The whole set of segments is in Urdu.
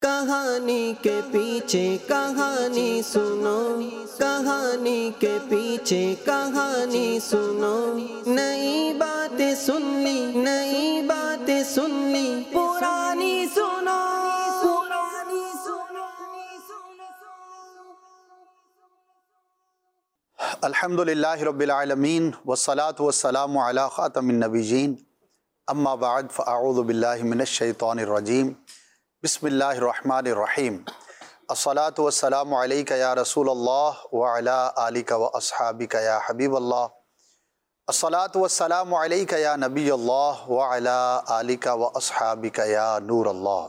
کہانی کے پیچھے کہانی سنو، کہانی کے پیچھے کہانی سنو، نئی باتیں سن لی، نئی باتیں سن لی، پرانی سنو، پرانی سنو۔ الحمدللہ رب العالمین والصلاة والسلام علی خاتم النبیین، اما بعد فاعوذ باللہ من الشیطان الرجیم، بسم اللہ الرحمن الرحیم۔ الصلاة والسلام علیک یا رسول اللہ وعلی آلک واصحابک یا حبیب اللہ، الصلاة والسلام علیک یا نبی اللہ وعلی آلک واصحابک یا نور اللہ۔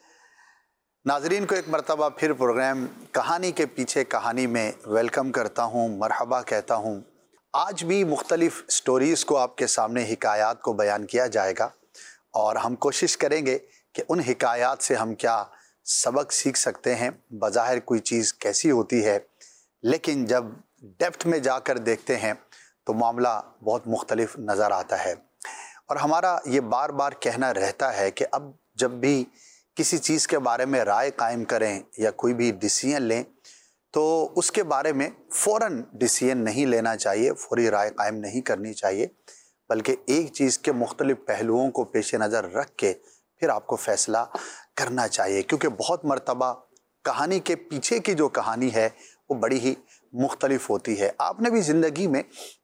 ناظرین کو ایک مرتبہ پھر پروگرام کہانی کے پیچھے کہانی میں ویلکم کرتا ہوں، مرحبا کہتا ہوں۔ آج بھی مختلف سٹوریز کو آپ کے سامنے حکایات کو بیان کیا جائے گا، اور ہم کوشش کریں گے کہ ان حکایات سے ہم کیا سبق سیکھ سکتے ہیں۔ بظاہر کوئی چیز کیسی ہوتی ہے، لیکن جب ڈیپتھ میں جا کر دیکھتے ہیں تو معاملہ بہت مختلف نظر آتا ہے۔ اور ہمارا یہ بار بار کہنا رہتا ہے کہ اب جب بھی کسی چیز کے بارے میں رائے قائم کریں یا کوئی بھی ڈیسیژن لیں تو اس کے بارے میں فوراً ڈیسیژن نہیں لینا چاہیے، فوری رائے قائم نہیں کرنی چاہیے، بلکہ ایک چیز کے مختلف پہلوؤں کو پیش نظر رکھ کے پھر آپ کو فیصلہ کرنا چاہیے، کیونکہ بہت مرتبہ کہانی کے پیچھے کی جو کہانی ہے وہ بڑی ہی مختلف ہوتی ہے۔ آپ نے بھی زندگی میں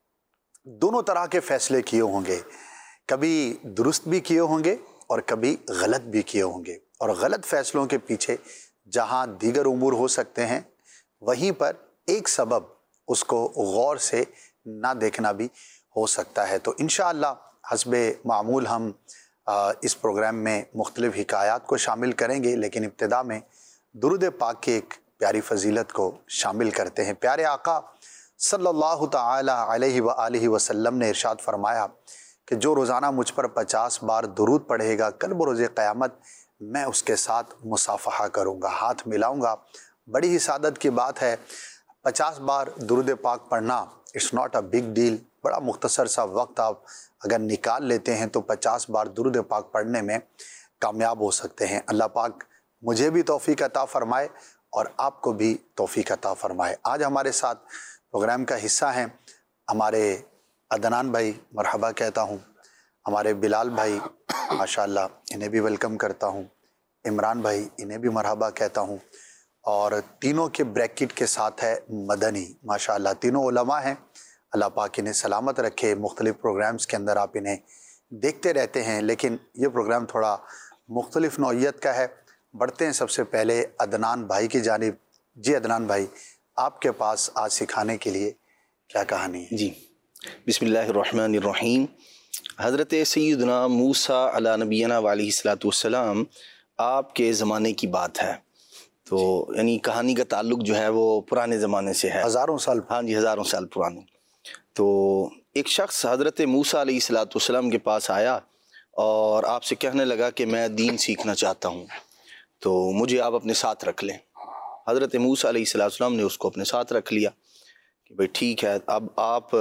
دونوں طرح کے فیصلے کیے ہوں گے، کبھی درست بھی کیے ہوں گے اور کبھی غلط بھی کیے ہوں گے، اور غلط فیصلوں کے پیچھے جہاں دیگر امور ہو سکتے ہیں وہیں پر ایک سبب اس کو غور سے نہ دیکھنا بھی ہو سکتا ہے۔ تو انشاءاللہ حسب معمول ہم اس پروگرام میں مختلف حکایات کو شامل کریں گے، لیکن ابتدا میں درود پاک کی ایک پیاری فضیلت کو شامل کرتے ہیں۔ پیارے آقا صلی اللہ تعالی علیہ وآلہ وسلم نے ارشاد فرمایا کہ جو روزانہ مجھ پر 50 بار درود پڑھے گا، کل بروز قیامت میں اس کے ساتھ مصافحہ کروں گا، ہاتھ ملاؤں گا۔ بڑی ہی سعادت کی بات ہے، 50 بار درود پاک پڑھنا it's not a big deal. بڑا مختصر سا وقت آپ اگر نکال لیتے ہیں تو 50 بار درود پاک پڑھنے میں کامیاب ہو سکتے ہیں۔ اللہ پاک مجھے بھی توفیق عطا فرمائے اور آپ کو بھی توفیق عطا فرمائے۔ آج ہمارے ساتھ پروگرام کا حصہ ہیں ہمارے عدنان بھائی، مرحبا کہتا ہوں، ہمارے بلال بھائی ماشاءاللہ انہیں بھی ویلکم کرتا ہوں، عمران بھائی انہیں بھی مرحبا کہتا ہوں، اور تینوں کے بریکٹ کے ساتھ ہے مدنی، ماشاءاللہ تینوں علماء ہیں۔ اللہ پاک انہیں سلامت رکھے۔ مختلف پروگرامز کے اندر آپ انہیں دیکھتے رہتے ہیں، لیکن یہ پروگرام تھوڑا مختلف نوعیت کا ہے۔ بڑھتے ہیں سب سے پہلے عدنان بھائی کی جانب۔ جی عدنان بھائی، آپ کے پاس آج سکھانے کے لیے کیا کہانی ہے؟ جی بسم اللہ الرحمن الرحیم۔ حضرت سیدنا موسیٰ علی نبینا علیہ الصلوۃ والسلام آپ کے زمانے کی بات ہے، تو یعنی کہانی کا تعلق جو ہے وہ پرانے زمانے سے ہے، ہزاروں سال۔ ہاں جی، ہزاروں سال پرانی۔ تو ایک شخص حضرت موسیٰ علیہ الصلوۃ والسلام کے پاس آیا اور آپ سے کہنے لگا کہ میں دین سیکھنا چاہتا ہوں، تو مجھے آپ اپنے ساتھ رکھ لیں۔ حضرت موسیٰ علیہ الصلوۃ والسلام نے اس کو اپنے ساتھ رکھ لیا کہ بھئی ٹھیک ہے، اب آپ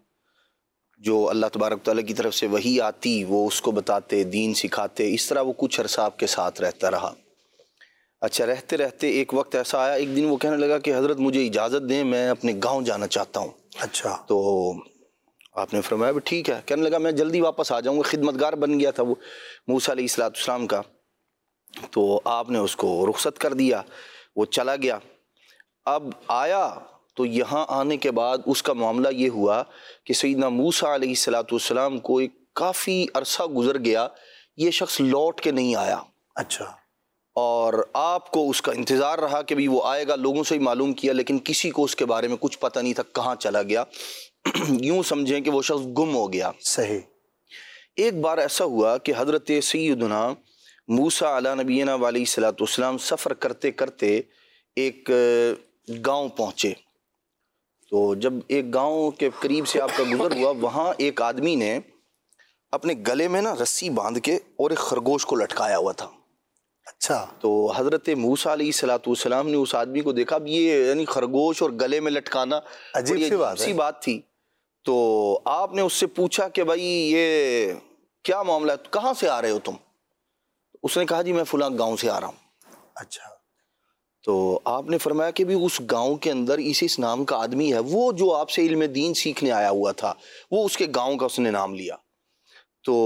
جو اللہ تبارک تعالیٰ کی طرف سے وحی آتی وہ اس کو بتاتے، دین سکھاتے۔ اس طرح وہ کچھ عرصہ آپ کے ساتھ رہتا رہا۔ اچھا، رہتے رہتے ایک وقت ایسا آیا، ایک دن وہ کہنے لگا کہ حضرت مجھے اجازت دیں، میں اپنے گاؤں جانا چاہتا ہوں۔ اچھا، تو آپ نے فرمایا بھی ٹھیک ہے۔ کہنے لگا میں جلدی واپس آ جاؤں گا، خدمتگار بن گیا تھا وہ موسیٰ علیہ الصلوۃ والسلام کا۔ تو آپ نے اس کو رخصت کر دیا، وہ چلا گیا۔ اب آیا تو یہاں آنے کے بعد اس کا معاملہ یہ ہوا کہ سیدنا موسیٰ علیہ الصلوۃ والسلام کو ایک کافی عرصہ گزر گیا، یہ شخص لوٹ کے نہیں آیا۔ اچھا، اور آپ کو اس کا انتظار رہا کہ بھی وہ آئے گا، لوگوں سے ہی معلوم کیا، لیکن کسی کو اس کے بارے میں کچھ پتہ نہیں تھا کہاں چلا گیا۔ یوں سمجھیں کہ وہ شخص گم ہو گیا۔ صحیح۔ ایک بار ایسا ہوا کہ حضرت سیدنا موسیٰ علی نبینا علیہ الصلوۃ والسلام سفر کرتے کرتے ایک گاؤں پہنچے۔ تو جب ایک گاؤں کے قریب سے آپ کا گزر ہوا، وہاں ایک آدمی نے اپنے گلے میں نا رسی باندھ کے اور ایک خرگوش کو لٹکایا ہوا تھا۔ اچھا، تو حضرت موسیٰ علیہ الصلوۃ والسلام نے اس آدمی کو دیکھا، اب یہ یعنی خرگوش اور گلے میں لٹکانا عجیب سی بات تھی۔ تو آپ نے اس سے پوچھا کہ بھائی یہ کیا معاملہ ہے، کہاں سے آ رہے ہو تم؟ اس نے کہا جی میں فلاں گاؤں سے آ رہا ہوں۔ اچھا، تو آپ نے فرمایا کہ بھی اس گاؤں کے اندر اس نام کا آدمی ہے، وہ جو آپ سے علم دین سیکھنے آیا ہوا تھا، وہ اس کے گاؤں کا اس نے نام لیا۔ تو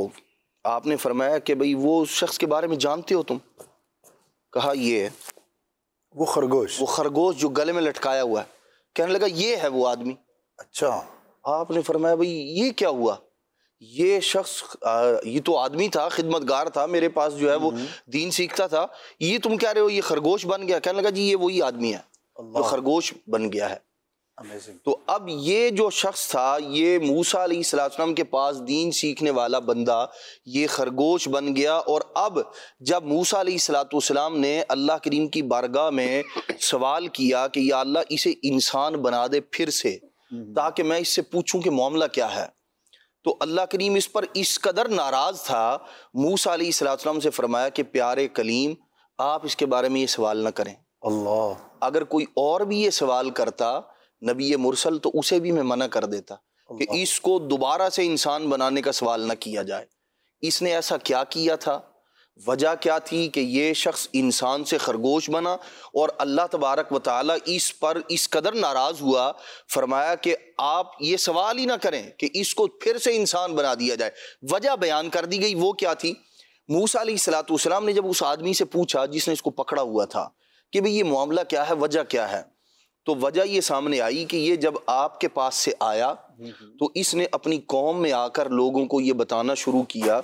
آپ نے فرمایا کہ بھئی وہ شخص کے بارے میں جانتے ہو تم؟ کہا یہ وہ خرگوش جو گلے میں لٹکایا ہوا ہے۔ کہنے لگا یہ ہے وہ آدمی۔ اچھا، آپ نے فرمایا بھئی یہ کیا ہوا؟ یہ شخص یہ تو آدمی تھا، خدمتگار تھا، میرے پاس جو ہے وہ دین سیکھتا تھا، یہ تم کہہ رہے ہو یہ خرگوش بن گیا؟ کہنے لگا جی یہ وہی آدمی ہے جو خرگوش بن گیا ہے۔ امیزنگ۔ تو اب یہ جو شخص تھا، یہ موسیٰ علیہ السلام کے پاس دین سیکھنے والا بندہ، یہ خرگوش بن گیا۔ اور اب جب موسیٰ علیہ السلام نے اللہ کریم کی بارگاہ میں سوال کیا کہ یا اللہ اسے انسان بنا دے پھر سے، تاکہ میں اس سے پوچھوں کہ معاملہ کیا ہے، تو اللہ کریم اس پر اس قدر ناراض تھا، موسیٰ علیہ السلام سے فرمایا کہ پیارے کلیم آپ اس کے بارے میں یہ سوال نہ کریں۔ اللہ، اگر کوئی اور بھی یہ سوال کرتا نبی مرسل، تو اسے بھی میں منع کر دیتا کہ اس کو دوبارہ سے انسان بنانے کا سوال نہ کیا جائے۔ اس نے ایسا کیا کیا تھا؟ وجہ کیا تھی کہ یہ شخص انسان سے خرگوش بنا، اور اللہ تبارک و تعالی اس پر اس قدر ناراض ہوا، فرمایا کہ آپ یہ سوال ہی نہ کریں کہ اس کو پھر سے انسان بنا دیا جائے۔ وجہ بیان کر دی گئی، وہ کیا تھی؟ موسیٰ علیہ السلام نے جب اس آدمی سے پوچھا جس نے اس کو پکڑا ہوا تھا کہ بھئی یہ معاملہ کیا ہے، وجہ کیا ہے، تو وجہ یہ سامنے آئی کہ یہ جب آپ کے پاس سے آیا تو اس نے اپنی قوم میں آ کر لوگوں کو یہ بتانا شروع کیا۔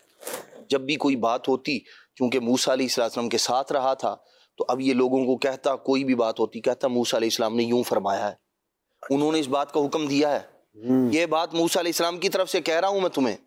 جب بھی کوئی بات ہوتی، کیونکہ موسیٰ علیہ السلام کے ساتھ رہا تھا، تو اب یہ لوگوں کو کہتا، کوئی بھی بات ہوتی کہتا موسیٰ علیہ السلام نے یوں فرمایا ہے، انہوں نے اس بات کا حکم دیا ہے، یہ بات موسیٰ علیہ السلام کی طرف سے کہہ رہا ہوں میں تمہیں۔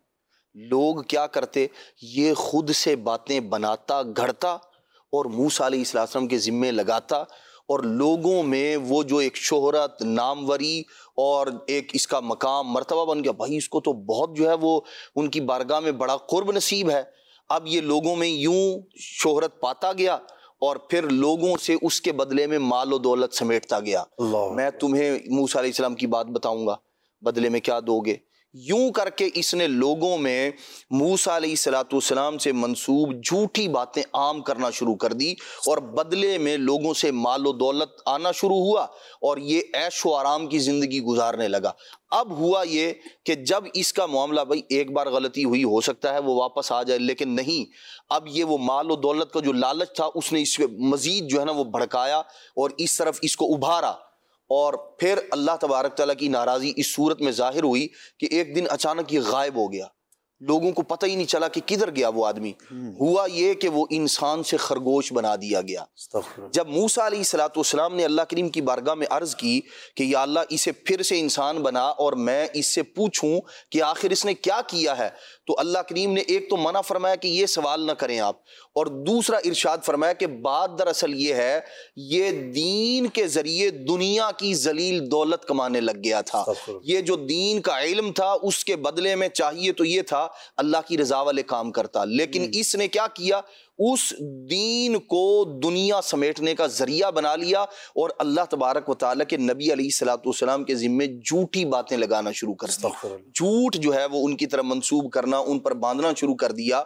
لوگ کیا کرتے، یہ خود سے باتیں بناتا گھڑتا اور موسیٰ علیہ السلام کے ذمے لگاتا، اور لوگوں میں وہ جو ایک شہرت، ناموری اور ایک اس کا مقام مرتبہ بن گیا، بھائی اس کو تو بہت جو ہے وہ ان کی بارگاہ میں بڑا قرب نصیب ہے۔ اب یہ لوگوں میں یوں شہرت پاتا گیا، اور پھر لوگوں سے اس کے بدلے میں مال و دولت سمیٹتا گیا۔ میں تمہیں موسیٰ علیہ السلام کی بات بتاؤں گا، بدلے میں کیا دو گے؟ یوں کر کے اس نے لوگوں میں موسیٰ علیہ السلام سے منسوب جھوٹی باتیں عام کرنا شروع کر دی، اور بدلے میں لوگوں سے مال و دولت آنا شروع ہوا، اور یہ عیش و آرام کی زندگی گزارنے لگا۔ اب ہوا یہ کہ جب اس کا معاملہ، بھائی ایک بار غلطی ہوئی، ہو سکتا ہے وہ واپس آ جائے، لیکن نہیں، اب یہ وہ مال و دولت کا جو لالچ تھا اس نے اس کو مزید جو ہے نا وہ بھڑکایا اور اس طرف اس کو ابھارا، اور پھر اللہ تبارک تعالیٰ کی ناراضی اس صورت میں ظاہر ہوئی کہ ایک دن اچانک یہ غائب ہو گیا، لوگوں کو پتہ ہی نہیں چلا کہ کدھر گیا وہ آدمی۔ ہوا یہ کہ وہ انسان سے خرگوش بنا دیا گیا۔ جب موسیٰ علیہ السلام نے اللہ کریم کی بارگاہ میں عرض کی کہ یا اللہ اسے پھر سے انسان بنا اور میں اس سے پوچھوں کہ آخر اس نے کیا کیا ہے، تو اللہ کریم نے ایک تو منع فرمایا کہ یہ سوال نہ کریں آپ، اور دوسرا ارشاد فرمایا کہ بات دراصل یہ ہے، یہ دین کے ذریعے دنیا کی ذلیل دولت کمانے لگ گیا تھا۔ یہ جو دین کا علم تھا اس کے بدلے میں چاہیے تو یہ تھا اللہ کی رضا والے کام کرتا، لیکن اس نے کیا کیا، اس دین کو دنیا سمیٹنے کا ذریعہ بنا لیا، اور اللہ تبارک و تعالیٰ کے نبی علیہ السلام کے ذمے جھوٹی باتیں لگانا شروع کر دی، جھوٹ جو ہے وہ ان کی طرف منسوب کرنا، ان پر باندھنا شروع کر دیا۔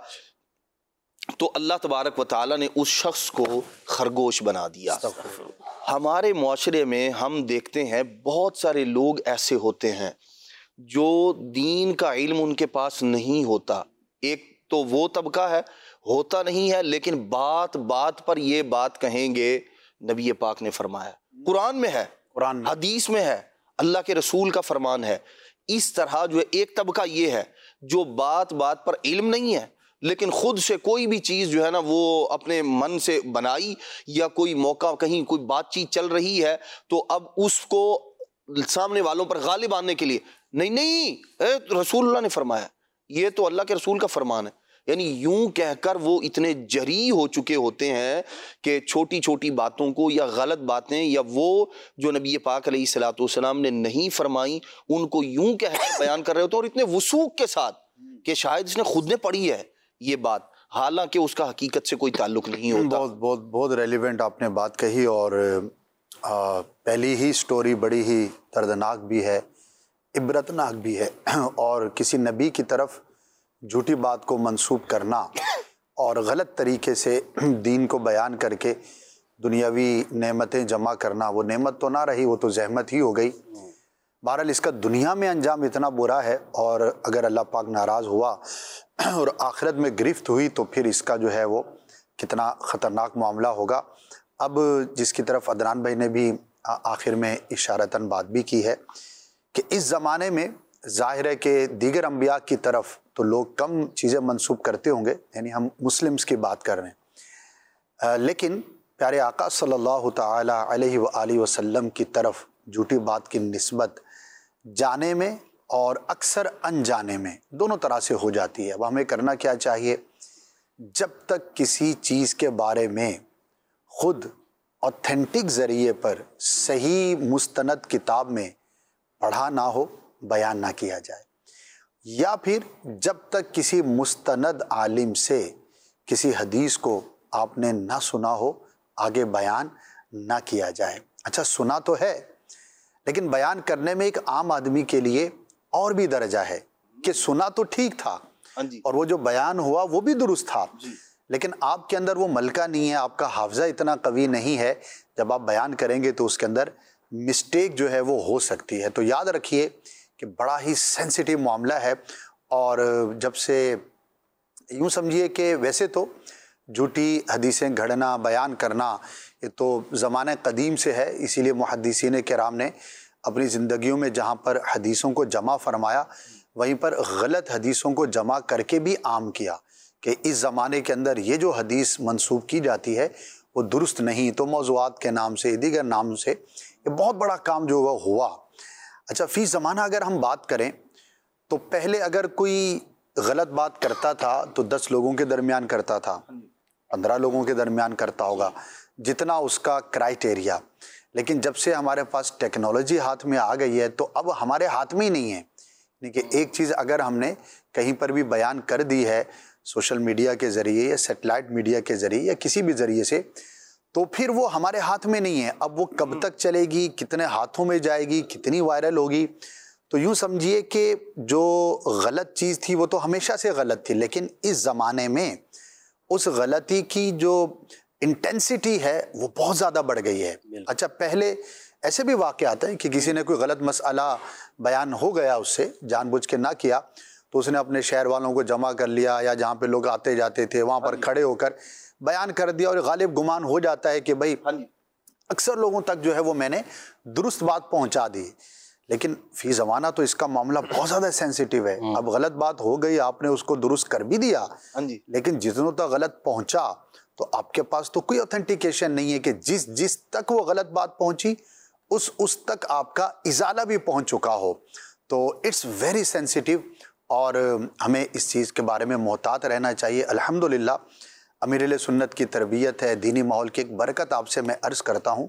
تو اللہ تبارک و تعالیٰ نے اس شخص کو خرگوش بنا دیا۔ ہمارے معاشرے میں ہم دیکھتے ہیں بہت سارے لوگ ایسے ہوتے ہیں جو دین کا علم ان کے پاس نہیں ہوتا۔ ایک تو وہ طبقہ ہے، ہوتا نہیں ہے لیکن بات بات پر یہ بات کہیں گے، نبی پاک نے فرمایا، قرآن میں ہے، حدیث میں ہے، اللہ کے رسول کا فرمان ہے۔ اس طرح جو ہے ایک طبقہ یہ ہے جو بات بات پر علم نہیں ہے لیکن خود سے کوئی بھی چیز جو ہے نا وہ اپنے من سے بنائی، یا کوئی موقع کہیں کوئی بات چیت چل رہی ہے تو اب اس کو سامنے والوں پر غالب آنے کے لیے نہیں رسول اللہ نے فرمایا، یہ تو اللہ کے رسول کا فرمان ہے، یعنی یوں کہہ کر وہ اتنے جری ہو چکے ہوتے ہیں کہ چھوٹی چھوٹی باتوں کو یا غلط باتیں یا وہ جو نبی پاک علیہ السلام نے نہیں فرمائی ان کو یوں کہہ کر بیان کر رہے ہوتے ہیں، اور اتنے وثوق کے ساتھ کہ شاید اس نے خود نے پڑھی ہے یہ بات، حالانکہ اس کا حقیقت سے کوئی تعلق نہیں ہوتا۔ بہت ریلیونٹ آپ نے بات کہی، اور پہلی ہی سٹوری بڑی ہی دردناک بھی ہے، عبرتناک بھی ہے، اور کسی نبی کی طرف جھوٹی بات کو منسوب کرنا اور غلط طریقے سے دین کو بیان کر کے دنیاوی نعمتیں جمع کرنا، وہ نعمت تو نہ رہی، وہ تو زحمت ہی ہو گئی۔ بہرحال اس کا دنیا میں انجام اتنا برا ہے، اور اگر اللہ پاک ناراض ہوا اور آخرت میں گرفت ہوئی تو پھر اس کا جو ہے وہ کتنا خطرناک معاملہ ہوگا۔ اب جس کی طرف عدنان بھائی نے بھی آخر میں اشارتاً بات بھی کی ہے کہ اس زمانے میں ظاہر ہے کہ دیگر انبیاء کی طرف تو لوگ کم چیزیں منسوب کرتے ہوں گے، یعنی ہم مسلمز کی بات کر رہے ہیں، لیکن پیارے آقا صلی اللہ تعالی علیہ وآلہ وسلم کی طرف جھوٹی بات کی نسبت جانے میں اور اکثر انجانے میں دونوں طرح سے ہو جاتی ہے۔ اب ہمیں کرنا کیا چاہیے؟ جب تک کسی چیز کے بارے میں خود اوتھینٹک ذریعے پر صحیح مستند کتاب میں پڑھا نہ ہو، بیان نہ کیا جائے، یا پھر جب تک کسی مستند عالم سے کسی حدیث کو آپ نے نہ سنا ہو، آگے بیان نہ کیا جائے۔ اچھا، سنا تو ہے، لیکن بیان کرنے میں ایک عام آدمی کے لیے اور بھی درجہ ہے کہ سنا تو ٹھیک تھا اور وہ جو بیان ہوا وہ بھی درست تھا، لیکن آپ کے اندر وہ ملکہ نہیں ہے، آپ کا حافظہ اتنا قوی نہیں ہے، جب آپ بیان کریں گے تو اس کے اندر مسٹیک جو ہے وہ ہو سکتی ہے۔ تو یاد رکھیے کہ بڑا ہی سینسیٹیو معاملہ ہے، اور جب سے یوں سمجھیے کہ ویسے تو جھوٹی حدیثیں گھڑنا، بیان کرنا، یہ تو زمانہ قدیم سے ہے، اسی لیے محدثین کرام نے اپنی زندگیوں میں جہاں پر حدیثوں کو جمع فرمایا، وہیں پر غلط حدیثوں کو جمع کر کے بھی عام کیا کہ اس زمانے کے اندر یہ جو حدیث منسوب کی جاتی ہے وہ درست نہیں، تو موضوعات کے نام سے، دیگر نام سے یہ بہت بڑا کام جو ہوا۔ اچھا، فی زمانہ اگر ہم بات کریں تو پہلے اگر کوئی غلط بات کرتا تھا تو 10 لوگوں کے درمیان کرتا تھا، 15 لوگوں کے درمیان کرتا ہوگا، جتنا اس کا کرائٹیریا، لیکن جب سے ہمارے پاس ٹیکنالوجی ہاتھ میں آ گئی ہے تو اب ہمارے ہاتھ میں ہی نہیں ہے، یعنی کہ ایک چیز اگر ہم نے کہیں پر بھی بیان کر دی ہے سوشل میڈیا کے ذریعے یا سیٹلائٹ میڈیا کے ذریعے یا کسی بھی ذریعے سے، تو پھر وہ ہمارے ہاتھ میں نہیں ہے۔ اب وہ کب تک چلے گی، کتنے ہاتھوں میں جائے گی، کتنی وائرل ہوگی، تو یوں سمجھیے کہ جو غلط چیز تھی وہ تو ہمیشہ سے غلط تھی، لیکن اس زمانے میں اس غلطی کی جو انٹینسٹی ہے وہ بہت زیادہ بڑھ گئی ہے۔ اچھا، پہلے ایسے بھی واقعات ہیں کہ کسی نے کوئی غلط مسئلہ بیان ہو گیا، اس سے جان بوجھ کے نہ کیا، تو اس نے اپنے شہر والوں کو جمع کر لیا، یا جہاں پہ لوگ آتے جاتے تھے وہاں پر کھڑے ہو کر بیان کر دیا، اور غالب گمان ہو جاتا ہے کہ بھائی اکثر لوگوں تک جو ہے وہ میں نے درست بات پہنچا دی، لیکن فی زمانہ تو اس کا معاملہ بہت زیادہ سینسیٹیو ہے۔ اب غلط بات ہو گئی، آپ نے اس کو درست کر بھی دیا، لیکن جتنوں تک غلط پہنچا تو آپ کے پاس تو کوئی اوتھینٹیکیشن نہیں ہے کہ جس تک وہ غلط بات پہنچی اس تک آپ کا ازالہ بھی پہنچ چکا ہو۔ تو اٹس ویری سینسیٹیو، اور ہمیں اس چیز کے بارے میں محتاط رہنا چاہیے۔ الحمدللہ امیر اہل سنت کی تربیت ہے، دینی ماحول کی ایک برکت آپ سے میں عرض کرتا ہوں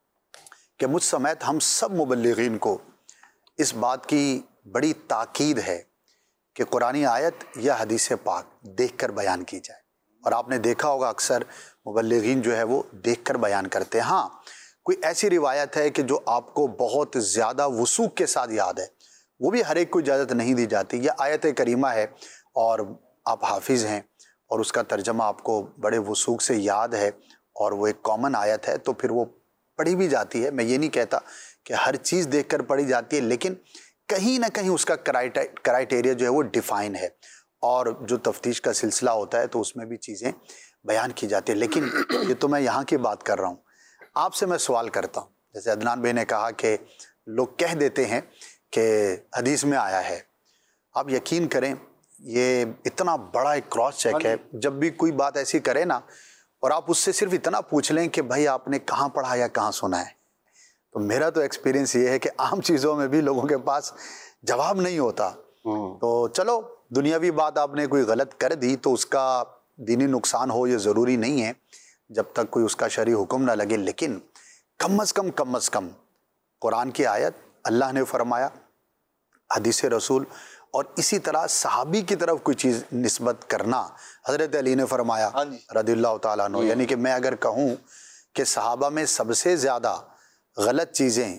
کہ مجھ سمیت ہم سب مبلغین کو اس بات کی بڑی تاکید ہے کہ قرآنی آیت یا حدیث پاک دیکھ کر بیان کی جائے، اور آپ نے دیکھا ہوگا اکثر مبلغین جو ہے وہ دیکھ کر بیان کرتے ہیں۔ ہاں، کوئی ایسی روایت ہے کہ جو آپ کو بہت زیادہ وثوق کے ساتھ یاد ہے، وہ بھی ہر ایک کو اجازت نہیں دی جاتی۔ یہ آیت کریمہ ہے اور آپ حافظ ہیں اور اس کا ترجمہ آپ کو بڑے وثوق سے یاد ہے، اور وہ ایک کامن آیت ہے، تو پھر وہ پڑھی بھی جاتی ہے۔ میں یہ نہیں کہتا کہ ہر چیز دیکھ کر پڑھی جاتی ہے، لیکن کہیں نہ کہیں اس کا کرائٹیریا جو ہے وہ ڈیفائن ہے، اور جو تفتیش کا سلسلہ ہوتا ہے تو اس میں بھی چیزیں بیان کی جاتی ہیں۔ لیکن یہ تو میں یہاں کی بات کر رہا ہوں، آپ سے میں سوال کرتا ہوں، جیسے عدنان بھائی نے کہا کہ لوگ کہہ دیتے ہیں کہ حدیث میں آیا ہے، آپ یقین کریں یہ اتنا بڑا ایک کراس چیک ہے۔ جب بھی کوئی بات ایسی کرے نا، اور آپ اس سے صرف اتنا پوچھ لیں کہ بھائی آپ نے کہاں پڑھا یا کہاں سنا ہے، تو میرا تو ایکسپیرینس یہ ہے کہ عام چیزوں میں بھی لوگوں کے پاس جواب نہیں ہوتا۔ تو چلو، دنیاوی بات آپ نے کوئی غلط کر دی تو اس کا دینی نقصان ہو یہ ضروری نہیں ہے جب تک کوئی اس کا شرعی حکم نہ لگے، لیکن کم از کم قرآن کی آیت، اللہ نے فرمایا، حدیث رسول، اور اسی طرح صحابی کی طرف کوئی چیز نسبت کرنا۔ حضرت علی نے فرمایا رضی اللہ تعالیٰ عنہ، یعنی کہ میں اگر کہوں کہ صحابہ میں سب سے زیادہ غلط چیزیں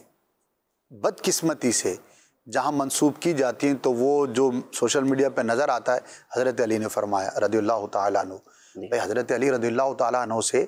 بدقسمتی سے جہاں منسوب کی جاتی ہیں تو وہ جو سوشل میڈیا پہ نظر آتا ہے، حضرت علی نے فرمایا رضی اللہ تعالیٰ عنہ۔ بھائی حضرت علی رضی اللہ تعالیٰ عنہ سے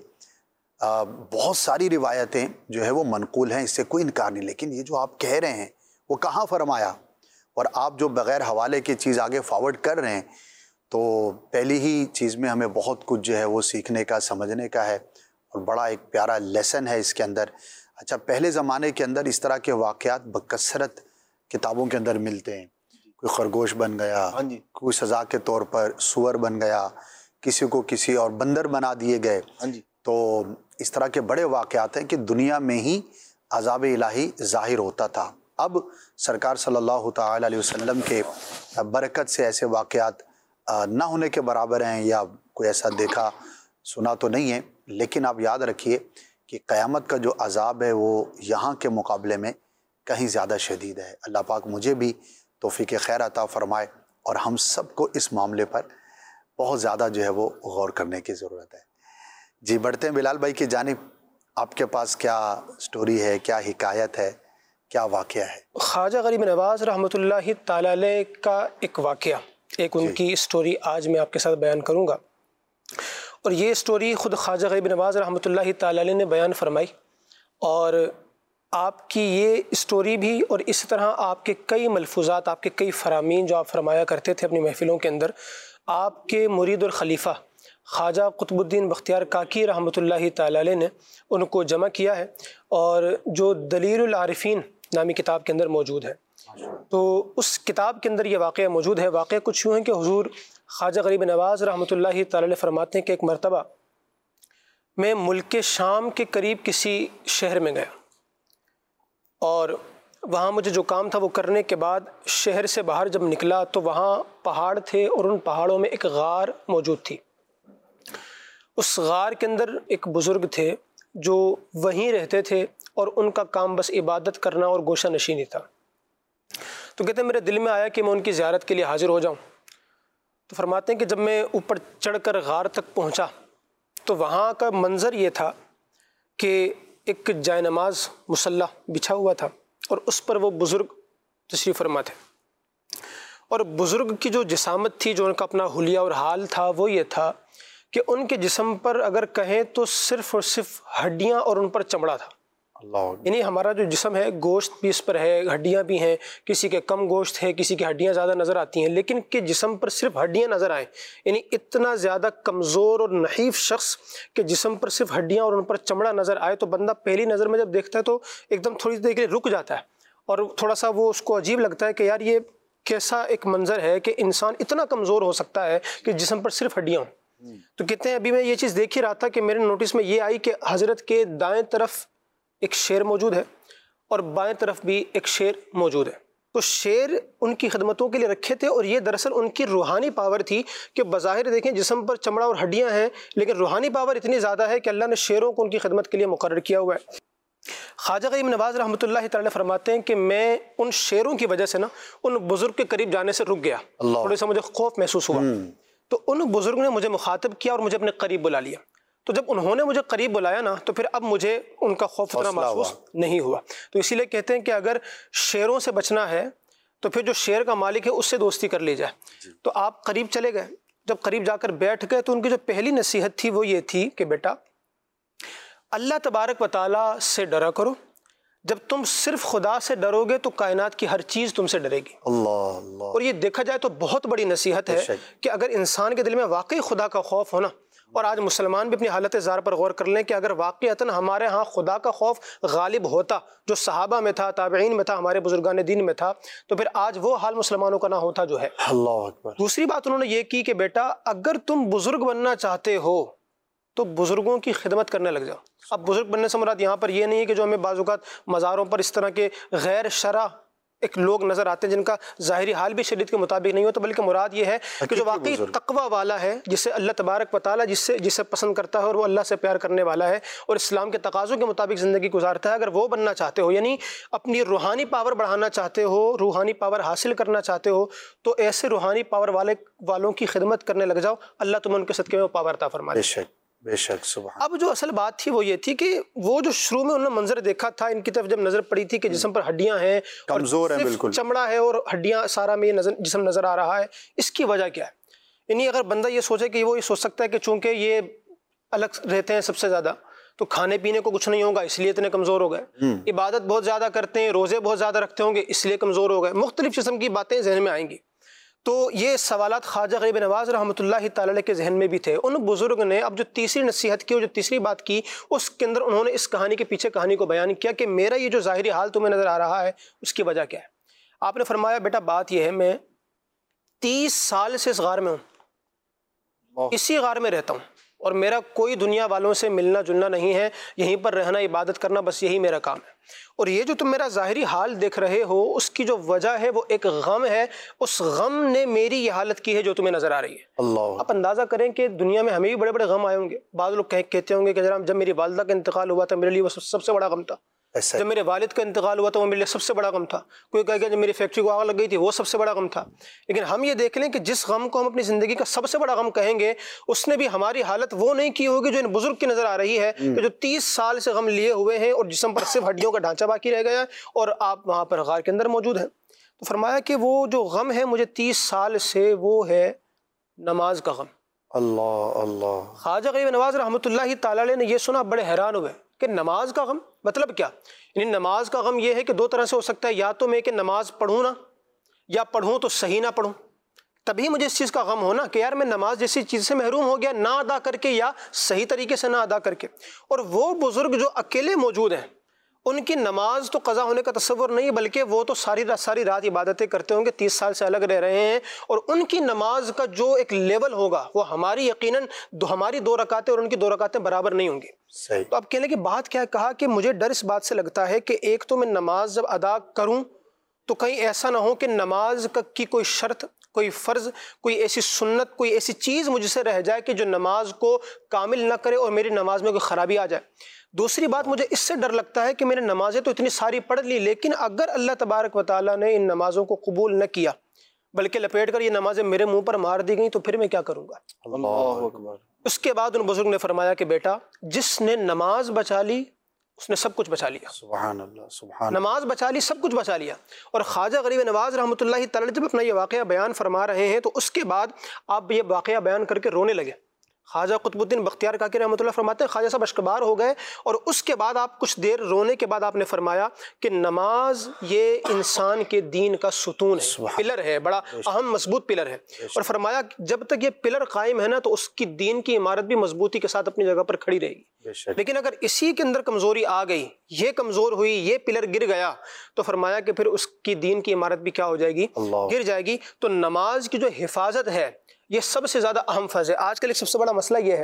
بہت ساری روایتیں جو ہے وہ منقول ہیں، اس سے کوئی انکار نہیں، لیکن یہ جو آپ کہہ رہے ہیں وہ کہاں فرمایا؟ اور آپ جو بغیر حوالے کی چیز آگے فارورڈ کر رہے ہیں، تو پہلی ہی چیز میں ہمیں بہت کچھ جو ہے وہ سیکھنے کا، سمجھنے کا ہے، اور بڑا ایک پیارا لیسن ہے اس کے اندر۔ اچھا، پہلے زمانے کے اندر اس طرح کے واقعات بکثرت کتابوں کے اندر ملتے ہیں، کوئی خرگوش بن گیا، کوئی سزا کے طور پر سور بن گیا، کسی کو کسی اور بندر بنا دیے گئے، تو اس طرح کے بڑے واقعات ہیں کہ دنیا میں ہی عذاب الہی ظاہر ہوتا تھا۔ اب سرکار صلی اللہ تعالی علیہ وسلم کے برکت سے ایسے واقعات نہ ہونے کے برابر ہیں، یا کوئی ایسا دیکھا سنا تو نہیں ہے، لیکن آپ یاد رکھیے کہ قیامت کا جو عذاب ہے وہ یہاں کے مقابلے میں کہیں زیادہ شدید ہے۔ اللہ پاک مجھے بھی توفیق خیر عطا فرمائے، اور ہم سب کو اس معاملے پر بہت زیادہ جو ہے وہ غور کرنے کی ضرورت ہے۔ جی بڑھتے ہیں بلال بھائی کی جانب، آپ کے پاس کیا سٹوری ہے، کیا حکایت ہے، کیا واقعہ ہے؟ خواجہ غریب نواز رحمۃ اللہ تعالی علیہ کا ایک واقعہ، ایک ان کی سٹوری آج میں آپ کے ساتھ بیان کروں گا، اور یہ سٹوری خود خواجہ غریب نواز رحمۃ اللہ تعالی علیہ نے بیان فرمائی، اور آپ کی یہ سٹوری بھی اور اس طرح آپ کے کئی ملفوظات، آپ کے کئی فرامین جو آپ فرمایا کرتے تھے اپنی محفلوں کے اندر، آپ کے مرید اور خلیفہ خواجہ قطب الدین بختیار کاکی رحمۃ اللہ تعالی علیہ نے ان کو جمع کیا ہے، اور جو دلیل العارفین نامی کتاب کے اندر موجود ہے۔ تو اس کتاب کے اندر یہ واقعہ موجود ہے۔ واقعہ کچھ یوں ہے کہ حضور خواجہ غریب نواز رحمۃ اللہ تعالی علیہ فرماتے ہیں کہ ایک مرتبہ میں ملک شام کے قریب کسی شہر میں گیا، اور وہاں مجھے جو کام تھا وہ کرنے کے بعد شہر سے باہر جب نکلا تو وہاں پہاڑ تھے، اور ان پہاڑوں میں ایک غار موجود تھی۔ اس غار کے اندر ایک بزرگ تھے جو وہیں رہتے تھے، اور ان کا کام بس عبادت کرنا اور گوشہ نشینی تھا۔ تو کہتے ہیں میرے دل میں آیا کہ میں ان کی زیارت کے لیے حاضر ہو جاؤں۔ تو فرماتے ہیں کہ جب میں اوپر چڑھ کر غار تک پہنچا تو وہاں کا منظر یہ تھا کہ ایک جائے نماز مصلی بچھا ہوا تھا، اور اس پر وہ بزرگ تشریف فرما تھے، اور بزرگ کی جو جسامت تھی، جو ان کا اپنا حلیہ اور حال تھا، وہ یہ تھا کہ ان کے جسم پر اگر کہیں تو صرف اور صرف ہڈیاں اور ان پر چمڑا تھا۔ یعنی ہمارا جو جسم ہے گوشت بھی اس پر ہے، ہڈیاں بھی ہیں، کسی کے کم گوشت ہے، کسی کی ہڈیاں زیادہ نظر آتی ہیں، لیکن کہ جسم پر صرف ہڈیاں نظر آئیں، یعنی اتنا زیادہ کمزور اور نحیف شخص کہ جسم پر صرف ہڈیاں اور ان پر چمڑا نظر آئے، تو بندہ پہلی نظر میں جب دیکھتا ہے تو ایک دم تھوڑی دیر کے لیے رک جاتا ہے، اور تھوڑا سا وہ اس کو عجیب لگتا ہے کہ یار یہ کیسا ایک منظر ہے کہ انسان اتنا کمزور ہو سکتا ہے کہ جسم پر صرف ہڈیاں ہوں۔ تو کہتے ہیں ابھی میں یہ چیز دیکھ ہی رہا تھا کہ میرے نوٹس میں یہ آئی کہ حضرت کے دائیں طرف ایک شیر موجود ہے، اور بائیں طرف بھی ایک شیر موجود ہے۔ تو شیر ان کی خدمتوں کے لیے رکھے تھے، اور یہ دراصل ان کی روحانی پاور تھی کہ بظاہر دیکھیں جسم پر چمڑا اور ہڈیاں ہیں، لیکن روحانی پاور اتنی زیادہ ہے کہ اللہ نے شیروں کو ان کی خدمت کے لیے مقرر کیا ہوا ہے۔ خواجہ غریب نواز رحمۃ اللہ تعالی فرماتے ہیں کہ میں ان شیروں کی وجہ سے نا ان بزرگ کے قریب جانے سے رک گیا، تھوڑا سا مجھے خوف محسوس ہوا۔ تو ان بزرگ نے مجھے مخاطب کیا اور مجھے اپنے قریب بلا لیا۔ تو جب انہوں نے مجھے قریب بلایا نا تو پھر اب مجھے ان کا خوف اتنا محسوس نہیں ہوا۔ تو اسی لیے کہتے ہیں کہ اگر شیروں سے بچنا ہے تو پھر جو شیر کا مالک ہے اس سے دوستی کر لی جائے۔ تو آپ قریب چلے گئے، جب قریب جا کر بیٹھ گئے تو ان کی جو پہلی نصیحت تھی وہ یہ تھی کہ بیٹا اللہ تبارک و تعالیٰ سے ڈرا کرو، جب تم صرف خدا سے ڈرو گے تو کائنات کی ہر چیز تم سے ڈرے گی۔ اللہ اور یہ دیکھا جائے تو بہت بڑی نصیحت ہے کہ اگر انسان کے دل میں واقعی خدا کا خوف ہونا، اور آج مسلمان بھی اپنی حالت زار پر غور کر لیں کہ اگر واقعتاً ہمارے ہاں خدا کا خوف غالب ہوتا جو صحابہ میں تھا، تابعین میں تھا، ہمارے بزرگان دین میں تھا، تو پھر آج وہ حال مسلمانوں کا نہ ہوتا جو ہے۔ اللہ اکبر۔ دوسری بات انہوں نے یہ کی کہ بیٹا اگر تم بزرگ بننا چاہتے ہو تو بزرگوں کی خدمت کرنے لگ جاؤ۔ اب بزرگ بننے سے مراد یہاں پر یہ نہیں ہے کہ جو ہمیں بعض اوقات مزاروں پر اس طرح کے غیر شرع ایک لوگ نظر آتے ہیں جن کا ظاہری حال بھی شریعت کے مطابق نہیں ہوتا، بلکہ مراد یہ ہے کہ جو واقعی تقوی والا ہے، جسے اللہ تبارک و تعالیٰ جسے پسند کرتا ہے اور وہ اللہ سے پیار کرنے والا ہے اور اسلام کے تقاضوں کے مطابق زندگی گزارتا ہے، اگر وہ بننا چاہتے ہو، یعنی اپنی روحانی پاور بڑھانا چاہتے ہو، روحانی پاور حاصل کرنا چاہتے ہو، تو ایسے روحانی پاور والوں کی خدمت کرنے لگ جاؤ، اللہ تمہیں ان کے صدقے میں وہ پاور عطا فرما دے۔ بے شک سبحان۔ اب جو اصل بات تھی وہ یہ تھی کہ وہ جو شروع میں انہوں نے منظر دیکھا تھا، ان کی طرف جب نظر پڑی تھی کہ جسم پر ہڈیاں ہیں، کمزور ہیں، بالکل چمڑا ہے اور ہڈیاں سارا میں جسم نظر آ رہا ہے، اس کی وجہ کیا ہے؟ یعنی اگر بندہ یہ سوچے کہ وہ یہ سوچ سکتا ہے کہ چونکہ یہ الگ رہتے ہیں سب سے زیادہ تو کھانے پینے کو کچھ نہیں ہوگا اس لیے اتنے کمزور ہو گئے، عبادت بہت زیادہ کرتے ہیں، روزے بہت زیادہ رکھتے ہوں گے اس لیے کمزور ہو گئے، مختلف قسم کی باتیں ذہن میں آئیں گی۔ تو یہ سوالات خواجہ غریب نواز رحمۃ اللہ تعالی علیہ کے ذہن میں بھی تھے۔ ان بزرگ نے اب جو تیسری نصیحت کی اور جو تیسری بات کی اس کے اندر انہوں نے اس کہانی کے پیچھے کہانی کو بیان کیا کہ میرا یہ جو ظاہری حال تمہیں نظر آ رہا ہے اس کی وجہ کیا ہے۔ آپ نے فرمایا بیٹا بات یہ ہے میں 30 سال سے اس غار میں ہوں، اسی غار میں رہتا ہوں اور میرا کوئی دنیا والوں سے ملنا جلنا نہیں ہے، یہیں پر رہنا عبادت کرنا بس یہی میرا کام ہے۔ اور یہ جو تم میرا ظاہری حال دیکھ رہے ہو اس کی جو وجہ ہے وہ ایک غم ہے، اس غم نے میری یہ حالت کی ہے جو تمہیں نظر آ رہی ہے۔ اللہ، آپ اندازہ کریں کہ دنیا میں ہمیں بھی بڑے بڑے غم آئے ہوں گے۔ بعض لوگ کہتے ہوں گے کہ جناب جب میری والدہ کا انتقال ہوا تھا میرے لیے وہ سب سے بڑا غم تھا، جب میرے والد کا انتقال ہوا تھا وہ میرے لیے سب سے بڑا غم تھا، کوئی کہے گا جب میری فیکٹری کو آگ لگ گئی تھی وہ سب سے بڑا غم تھا۔ لیکن ہم یہ دیکھ لیں کہ جس غم کو ہم اپنی زندگی کا سب سے بڑا غم کہیں گے اس نے بھی ہماری حالت وہ نہیں کی ہوگی جو ان بزرگ کی نظر آ رہی ہے کہ جو 30 سال سے غم لیے ہوئے ہیں اور جسم پر صرف ہڈیوں کا ڈھانچہ باقی رہ گیا ہے اور آپ وہاں پر غار کے اندر موجود ہیں۔ تو فرمایا کہ وہ جو غم ہے مجھے 30 سال سے وہ ہے نماز کا غم۔ اللہ اللہ، خواجہ غریب نواز رحمۃ اللہ تعالی علیہ نے یہ سنا بڑے حیران ہوئے کہ نماز کا غم مطلب کیا؟ یعنی نماز کا غم یہ ہے کہ دو طرح سے ہو سکتا ہے، یا تو میں کہ نماز پڑھوں نہ، یا پڑھوں تو صحیح نہ پڑھوں، تبھی مجھے اس چیز کا غم ہونا کہ یار میں نماز جیسی چیز سے محروم ہو گیا، نہ ادا کر کے یا صحیح طریقے سے نہ ادا کر کے۔ اور وہ بزرگ جو اکیلے موجود ہیں ان کی نماز تو قضا ہونے کا تصور نہیں بلکہ وہ تو ساری رات عبادتیں کرتے ہوں گے، 30 سال سے الگ رہ رہے ہیں، اور ان کی نماز کا جو ایک لیول ہوگا وہ ہماری یقیناً ہماری 2 رکعتیں اور ان کی 2 رکعتیں برابر نہیں ہوں گی۔ صحیح۔ تو اب کہنے کی بات کیا ہے؟ کہا کہ مجھے ڈر اس بات سے لگتا ہے کہ ایک تو میں نماز جب ادا کروں تو کہیں ایسا نہ ہو کہ نماز کی کوئی شرط، کوئی فرض، کوئی ایسی سنت، کوئی ایسی چیز مجھ سے رہ جائے کہ جو نماز کو کامل نہ کرے اور میری نماز میں کوئی خرابی آ جائے۔ دوسری بات مجھے اس سے ڈر لگتا ہے کہ میں نے نمازیں تو اتنی ساری پڑھ لی لیکن اگر اللہ تبارک و تعالیٰ نے ان نمازوں کو قبول نہ کیا بلکہ لپیٹ کر یہ نمازیں میرے منہ پر مار دی گئیں تو پھر میں کیا کروں گا؟ اللہ اکبر۔ اس کے بعد ان بزرگ نے فرمایا کہ بیٹا جس نے نماز بچا لی اس نے سب کچھ بچا لیا۔ سبحان اللہ، سبحان نماز بچا لی، سب کچھ بچا لیا۔ اور خواجہ غریب نواز رحمۃ اللہ تعالی جب اپنا یہ واقعہ بیان فرما رہے ہیں تو اس کے بعد آپ یہ واقعہ بیان کر کے رونے لگے۔ خواجہ قطب الدین بختیار کاکی رحمۃ اللہ فرماتے ہیں خواجہ صاحب اشکبار ہو گئے اور اس کے بعد آپ کچھ دیر رونے کے بعد آپ نے فرمایا کہ نماز یہ انسان کے دین کا ستون ہے، پلر ہے، بڑا اہم مضبوط پلر ہے، اور فرمایا جب تک یہ پلر قائم ہے نا تو اس کی دین کی عمارت بھی مضبوطی کے ساتھ اپنی جگہ پر کھڑی رہے گی۔ لیکن اگر اسی کے اندر کمزوری آ گئی، یہ کمزور ہوئی، یہ پلر گر گیا تو فرمایا کہ پھر اس کی دین کی عمارت بھی کیا ہو جائے گی؟ گر جائے گی۔ تو نماز کی جو حفاظت ہے یہ سب سے زیادہ اہم فرض ہے۔ آج کل ایک سب سے بڑا مسئلہ یہ ہے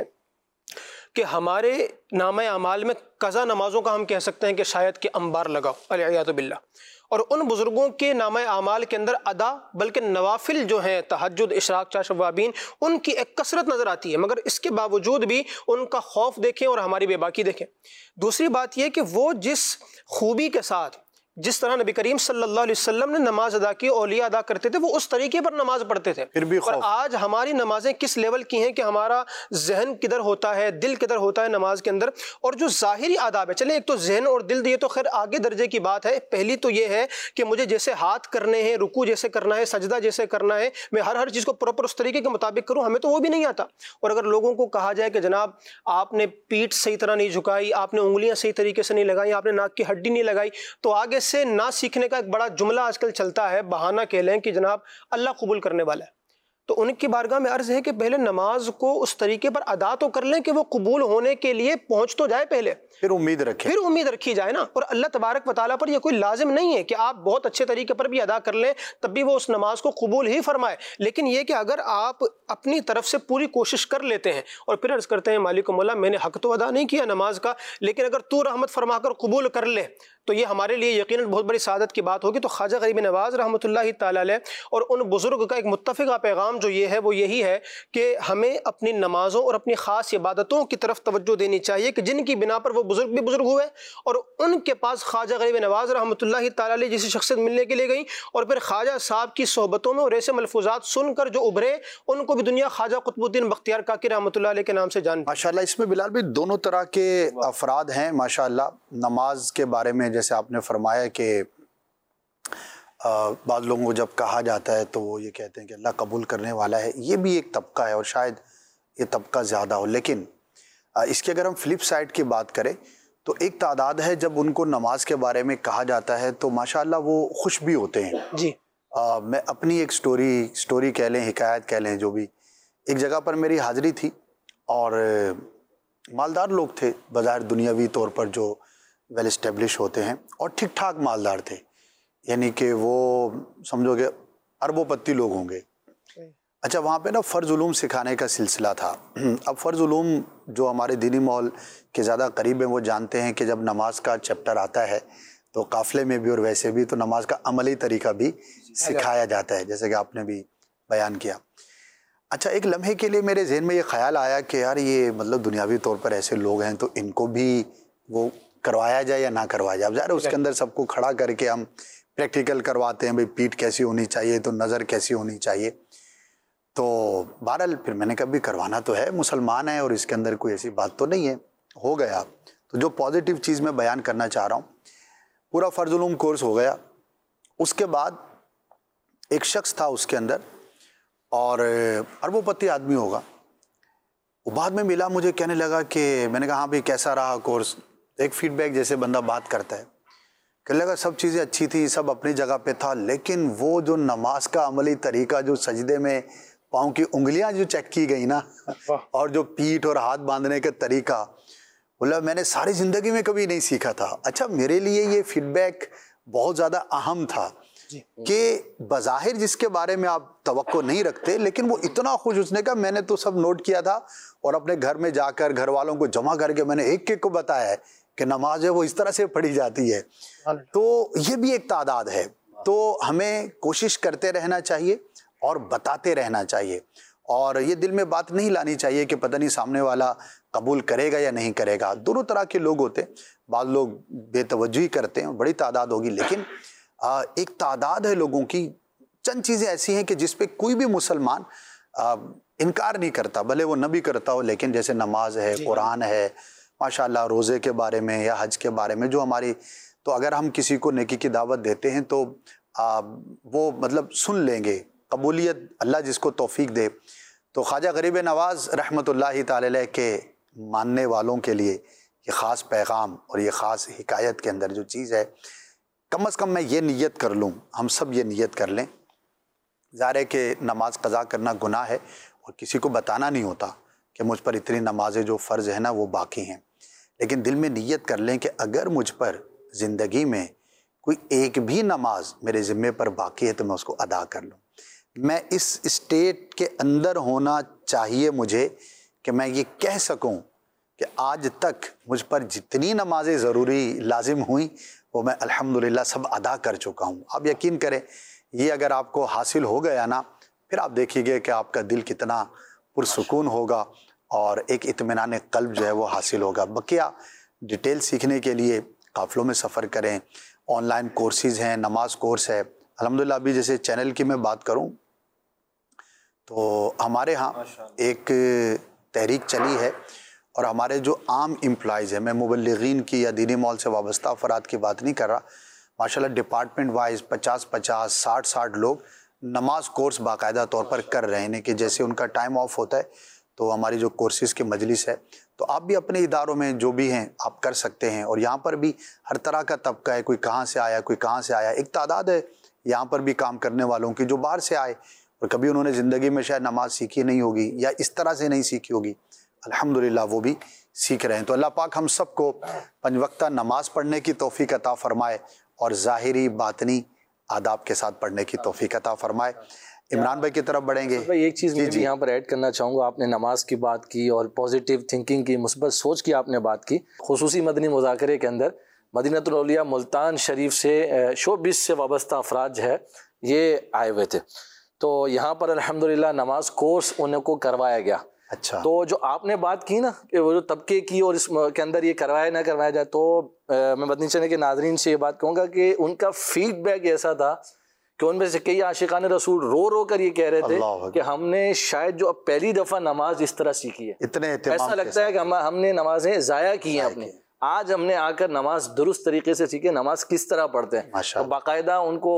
کہ ہمارے نامہ اعمال میں قضا نمازوں کا ہم کہہ سکتے ہیں کہ شاید کہ انبار لگاؤ والعیاذ باللہ، اور ان بزرگوں کے نامہ اعمال کے اندر ادا بلکہ نوافل جو ہیں تہجد، اشراق، چاشت شوابین، ان کی ایک کثرت نظر آتی ہے، مگر اس کے باوجود بھی ان کا خوف دیکھیں اور ہماری بے باکی دیکھیں۔ دوسری بات یہ کہ وہ جس خوبی کے ساتھ جس طرح نبی کریم صلی اللہ علیہ وسلم نے نماز ادا کی، اولیاء ادا کرتے تھے، وہ اس طریقے پر نماز پڑھتے تھے۔ پھر بھی اور آج ہماری نمازیں کس لیول کی ہیں کہ ہمارا ذہن کدھر ہوتا ہے، دل کدھر ہوتا ہے نماز کے اندر، اور جو ظاہری آداب ہے، چلیں ایک تو ذہن اور دل یہ تو خیر آگے درجے کی بات ہے۔ پہلی تو یہ ہے کہ مجھے جیسے ہاتھ کرنے ہیں، رکوع جیسے کرنا ہے، سجدہ جیسے کرنا ہے، میں ہر چیز کو پراپر اس طریقے کے مطابق کروں، ہمیں تو وہ بھی نہیں آتا۔ اور اگر لوگوں کو کہا جائے کہ جناب آپ نے پیٹھ صحیح طرح نہیں جھکائی، آپ نے انگلیاں صحیح طریقے سے نہیں لگائی، آپ نے ناک کی ہڈی نہیں لگائی، تو آگے سے نہ سیکھنے کا ایک بڑا جملہ آج کل چلتا ہے، بہانہ کہہ لیں کہ جناب اللہ قبول کرنے والا ہے۔ تو ان کی بارگاہ میں عرض ہے کہ پہلے نماز کو اس طریقے پر ادا تو کر لیں کہ وہ قبول ہونے کے لیے پہنچ تو جائے، پہلے پھر امید رکھیں، پھر امید رکھی جائے نا۔ اور اللہ تبارک و تعالیٰ پر یہ کوئی لازم نہیں ہے کہ آپ بہت اچھے طریقے پر بھی ادا کر لیں تب بھی وہ اس نماز کو قبول ہی فرمائے، لیکن یہ کہ اگر آپ اپنی طرف سے پوری کوشش کر لیتے ہیں اور پھر عرض کرتے ہیں مالک مولا میں نے حق تو ادا نہیں کیا نماز کا، لیکن اگر تو رحمت فرما کر قبول کر لے تو یہ ہمارے لیے یقیناً بہت بڑی سعادت کی بات ہوگی۔ تو خواجہ غریب نواز رحمۃ اللہ تعالی علیہ اور ان بزرگ کا ایک متفقہ پیغام جو یہ ہے وہ یہی ہے کہ ہمیں اپنی نمازوں اور اپنی خاص عبادتوں کی طرف توجہ دینی چاہیے کہ جن کی بنا پر وہ بزرگ بھی بزرگ ہوئے اور ان کے پاس خواجہ غریب نواز رحمۃ اللہ تعالی علیہ جیسی شخصیت ملنے کے لیے گئیں، اور پھر خواجہ صاحب کی صحبتوں میں اور ایسے ملفوظات سن کر جو ابھرے ان کو بھی دنیا خواجہ قطب الدین بختیار کاکی رحمۃ اللہ علیہ کے نام سے جانتی۔ ماشاءاللہ اس میں بلال بھائی دونوں طرح کے افراد ہیں ماشاءاللہ۔ نماز کے بارے میں جیسے آپ نے فرمایا کہ بعض لوگوں کو جب کہا جاتا ہے تو وہ یہ کہتے ہیں کہ اللہ قبول کرنے والا ہے. یہ بھی ایک طبقہ ہے اور شاید یہ طبقہ زیادہ ہو. لیکن اس کی اگر ہم فلپ سائڈ کی بات کریں تو ایک تعداد ہے جب ان کو نماز کے بارے میں کہا جاتا ہے تو ماشاءاللہ وہ خوش بھی ہوتے ہیں. جی میں اپنی ایک سٹوری کہہ لیں، حکایت کہہ لیں، جو بھی، ایک جگہ پر میری حاضری تھی اور مالدار لوگ تھے بظاہر دنیاوی طور پر، جو ویل اسٹیبلش ہوتے ہیں اور ٹھیک ٹھاک مالدار تھے، یعنی کہ وہ سمجھو کہ اربوں پتی لوگ ہوں گے. اچھا، وہاں پہ نا فرض علوم سکھانے کا سلسلہ تھا. اب فرض علوم جو ہمارے دینی ماحول کے زیادہ قریب ہیں وہ جانتے ہیں کہ جب نماز کا چیپٹر آتا ہے تو قافلے میں بھی اور ویسے بھی تو نماز کا عملی طریقہ بھی سکھایا جاتا ہے، جیسے کہ آپ نے بھی بیان کیا. اچھا، ایک لمحے کے لیے میرے ذہن میں یہ خیال آیا کہ یار یہ مطلب دنیاوی طور پر ایسے لوگ ہیں تو ان کو بھی وہ کروایا جائے یا نہ کروایا جائے. اب ظاہر اس کے اندر سب کو کھڑا کر کے ہم پریکٹیکل کرواتے ہیں، بھئی پیٹھ کیسی ہونی چاہیے تو نظر کیسی ہونی چاہیے. تو بہرحال پھر میں نے کہا بھی کروانا تو ہے، مسلمان ہیں اور اس کے اندر کوئی ایسی بات تو نہیں ہے. ہو گیا. تو جو پازیٹیو چیز میں بیان کرنا چاہ رہا ہوں، پورا فرض علوم کورس ہو گیا. اس کے بعد ایک شخص تھا اس کے اندر اور اربوں پتی آدمی ہوگا، وہ بعد میں ملا مجھے، کہنے لگا کہ میں نے کہا ہاں بھائی کیسا رہا کورس. ایک فیڈ بیک جیسے بندہ بات کرتا ہے، کہنے لگا سب چیزیں اچھی تھی، سب اپنی جگہ پہ تھا، لیکن وہ جو نماز کا عملی طریقہ، جو سجدے میں پاؤں کی انگلیاں جو چیک کی گئی نا، اور جو پیٹھ اور ہاتھ باندھنے کا طریقہ، بولا میں نے ساری زندگی میں کبھی نہیں سیکھا تھا. اچھا، میرے لیے یہ فیڈ بیک بہت زیادہ اہم تھا کہ بظاہر جس کے بارے میں آپ توقع نہیں رکھتے، لیکن وہ اتنا خوش، اس نے کہا میں نے تو سب نوٹ کیا تھا اور اپنے گھر میں جا کر گھر والوں کو جمع کر کے میں نے ایک ایک کو بتایا ہے کہ نماز ہے وہ اس طرح سے پڑھی جاتی ہے. تو یہ بھی ایک تعداد ہے. تو ہمیں کوشش کرتے رہنا چاہیے اور بتاتے رہنا چاہیے، اور یہ دل میں بات نہیں لانی چاہیے کہ پتہ نہیں سامنے والا قبول کرے گا یا نہیں کرے گا. دونوں طرح کے لوگ ہوتے ہیں، بعض لوگ بے توجہی کرتے ہیں، بڑی تعداد ہوگی، لیکن ایک تعداد ہے لوگوں کی. چند چیزیں ایسی ہیں کہ جس پہ کوئی بھی مسلمان انکار نہیں کرتا، بھلے وہ نہ بھی کرتا ہو، لیکن جیسے نماز ہے، قرآن ہے، ماشاءاللہ روزے کے بارے میں یا حج کے بارے میں جو ہماری، تو اگر ہم کسی کو نیکی کی دعوت دیتے ہیں تو وہ مطلب سن لیں گے. قبولیت اللہ جس کو توفیق دے. تو خواجہ غریب نواز رحمۃ اللہ تعالی علیہ کے ماننے والوں کے لیے یہ خاص پیغام اور یہ خاص حکایت کے اندر جو چیز ہے، کم از کم میں یہ نیت کر لوں، ہم سب یہ نیت کر لیں. ظاہر ہے کہ نماز قضا کرنا گناہ ہے اور کسی کو بتانا نہیں ہوتا کہ مجھ پر اتنی نمازیں جو فرض ہیں نا وہ باقی ہیں، لیکن دل میں نیت کر لیں کہ اگر مجھ پر زندگی میں کوئی ایک بھی نماز میرے ذمے پر باقی ہے تو میں اس کو ادا کر لوں. میں اس اسٹیٹ کے اندر ہونا چاہیے مجھے کہ میں یہ کہہ سکوں کہ آج تک مجھ پر جتنی نمازیں ضروری لازم ہوئیں وہ میں الحمدللہ سب ادا کر چکا ہوں. آپ یقین کریں، یہ اگر آپ کو حاصل ہو گیا نا، پھر آپ دیکھیے گے کہ آپ کا دل کتنا پرسکون ہوگا اور ایک اطمینان قلب جو ہے وہ حاصل ہوگا. بقیہ ڈیٹیل سیکھنے کے لیے قافلوں میں سفر کریں، آن لائن کورسز ہیں، نماز کورس ہے الحمدللہ. ابھی جیسے چینل کی میں بات کروں تو ہمارے ہاں ایک تحریک چلی ہے اور ہمارے جو عام امپلائیز ہیں، میں مبلغین کی یا دینی ماحول سے وابستہ افراد کی بات نہیں کر رہا، ماشاءاللہ ڈپارٹمنٹ وائز 50-50 60-60 لوگ نماز کورس باقاعدہ طور پر کر رہے ہیں کہ جیسے ان کا ٹائم آف ہوتا ہے تو ہماری جو کورسز کی مجلس ہے تو آپ بھی اپنے اداروں میں جو بھی ہیں آپ کر سکتے ہیں. اور یہاں پر بھی ہر طرح کا طبقہ ہے، کوئی کہاں سے آیا، کوئی کہاں سے آیا. ایک تعداد ہے یہاں پر بھی کام کرنے والوں کی جو باہر سے آئے اور کبھی انہوں نے زندگی میں شاید نماز سیکھی نہیں ہوگی یا اس طرح سے نہیں سیکھی ہوگی، الحمدللہ وہ بھی سیکھ رہے ہیں. تو اللہ پاک ہم سب کو 5 وقتہ نماز پڑھنے کی توفیق عطا فرمائے اور ظاہری باطنی آداب کے ساتھ پڑھنے کی توفیق عطا فرمائے. عمران بھائی کی طرف بڑھیں گے. بھائی ایک چیز میں بھی یہاں پر ایڈ کرنا چاہوں گا، آپ نے نماز کی بات کی اور پازیٹیو تھنکنگ کی، مثبت سوچ کی آپ نے بات کی. خصوصی مدنی مذاکرے کے اندر مدینۃ الاولیاء ملتان شریف سے شوبز سے وابستہ افراد جو ہے یہ آئے ہوئے تھے، تو یہاں پر الحمدللہ نماز کورس ان کو کروایا گیا. اچھا، تو جو آپ نے بات کی نا کہ وہ جو طبقے کی اور اس کے اندر یہ کروایا نہ کروایا جائے، تو میں مدنی چینل کے ناظرین سے یہ بات کہوں گا کہ ان کا فیڈ بیک ایسا تھا کہ ان میں سے کئی عاشقان رسول رو رو کر یہ کہہ رہے تھے کہ ہم نے شاید جو اب پہلی دفعہ نماز اس طرح سیکھی ہے، اتنے ایسا لگتا ہے کہ ہم نے نمازیں ضائع کی ہیں اپنی. آج ہم نے آ کر نماز درست طریقے سے سیکھے، نماز کس طرح پڑھتے ہیں. باقاعدہ ان کو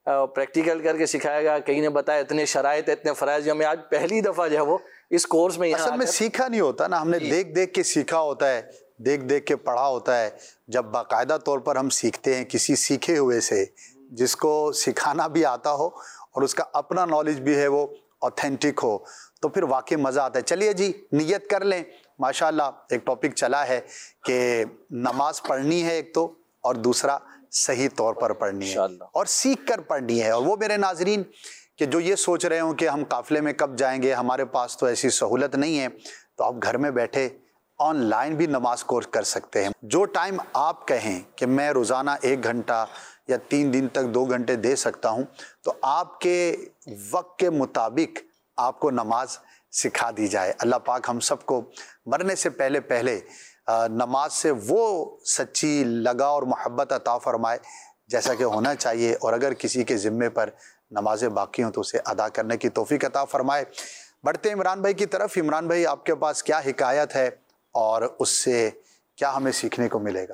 پریکٹیکل کر کے سکھایا گیا، کہیں نے بتایا اتنے شرائط اتنے فرائض، ہمیں آج پہلی دفعہ جو ہے وہ اس کورس میں اصل میں سیکھا نہیں ہوتا نا، ہم نے دیکھ دیکھ کے سیکھا ہوتا ہے، دیکھ دیکھ کے پڑھا ہوتا ہے. جب باقاعدہ طور پر ہم سیکھتے ہیں کسی سیکھے ہوئے سے جس کو سکھانا بھی آتا ہو اور اس کا اپنا نالج بھی ہے وہ اوتھینٹک ہو، تو پھر واقعی مزہ آتا ہے. چلیے جی نیت کر لیں. ماشاءاللہ ایک ٹاپک چلا ہے کہ نماز پڑھنی ہے ایک تو، اور دوسرا صحیح طور پر پڑھنی ہے اور سیکھ کر پڑھنی ہے. اور وہ میرے ناظرین کہ جو یہ سوچ رہے ہوں کہ ہم قافلے میں کب جائیں گے، ہمارے پاس تو ایسی سہولت نہیں ہے، تو آپ گھر میں بیٹھے آن لائن بھی نماز کورس کر سکتے ہیں. جو ٹائم آپ کہیں کہ میں روزانہ 1 گھنٹہ یا 3 دن تک 2 گھنٹے دے سکتا ہوں، تو آپ کے وقت کے مطابق آپ کو نماز سکھا دی جائے. اللہ پاک ہم سب کو مرنے سے پہلے نماز سے وہ سچی لگا اور محبت عطا فرمائے جیسا کہ ہونا چاہیے، اور اگر کسی کے ذمے پر نمازیں باقی ہوں تو اسے ادا کرنے کی توفیق عطا فرمائے. بڑھتے عمران بھائی کی طرف. عمران بھائی آپ کے پاس کیا حکایت ہے اور اس سے کیا ہمیں سیکھنے کو ملے گا؟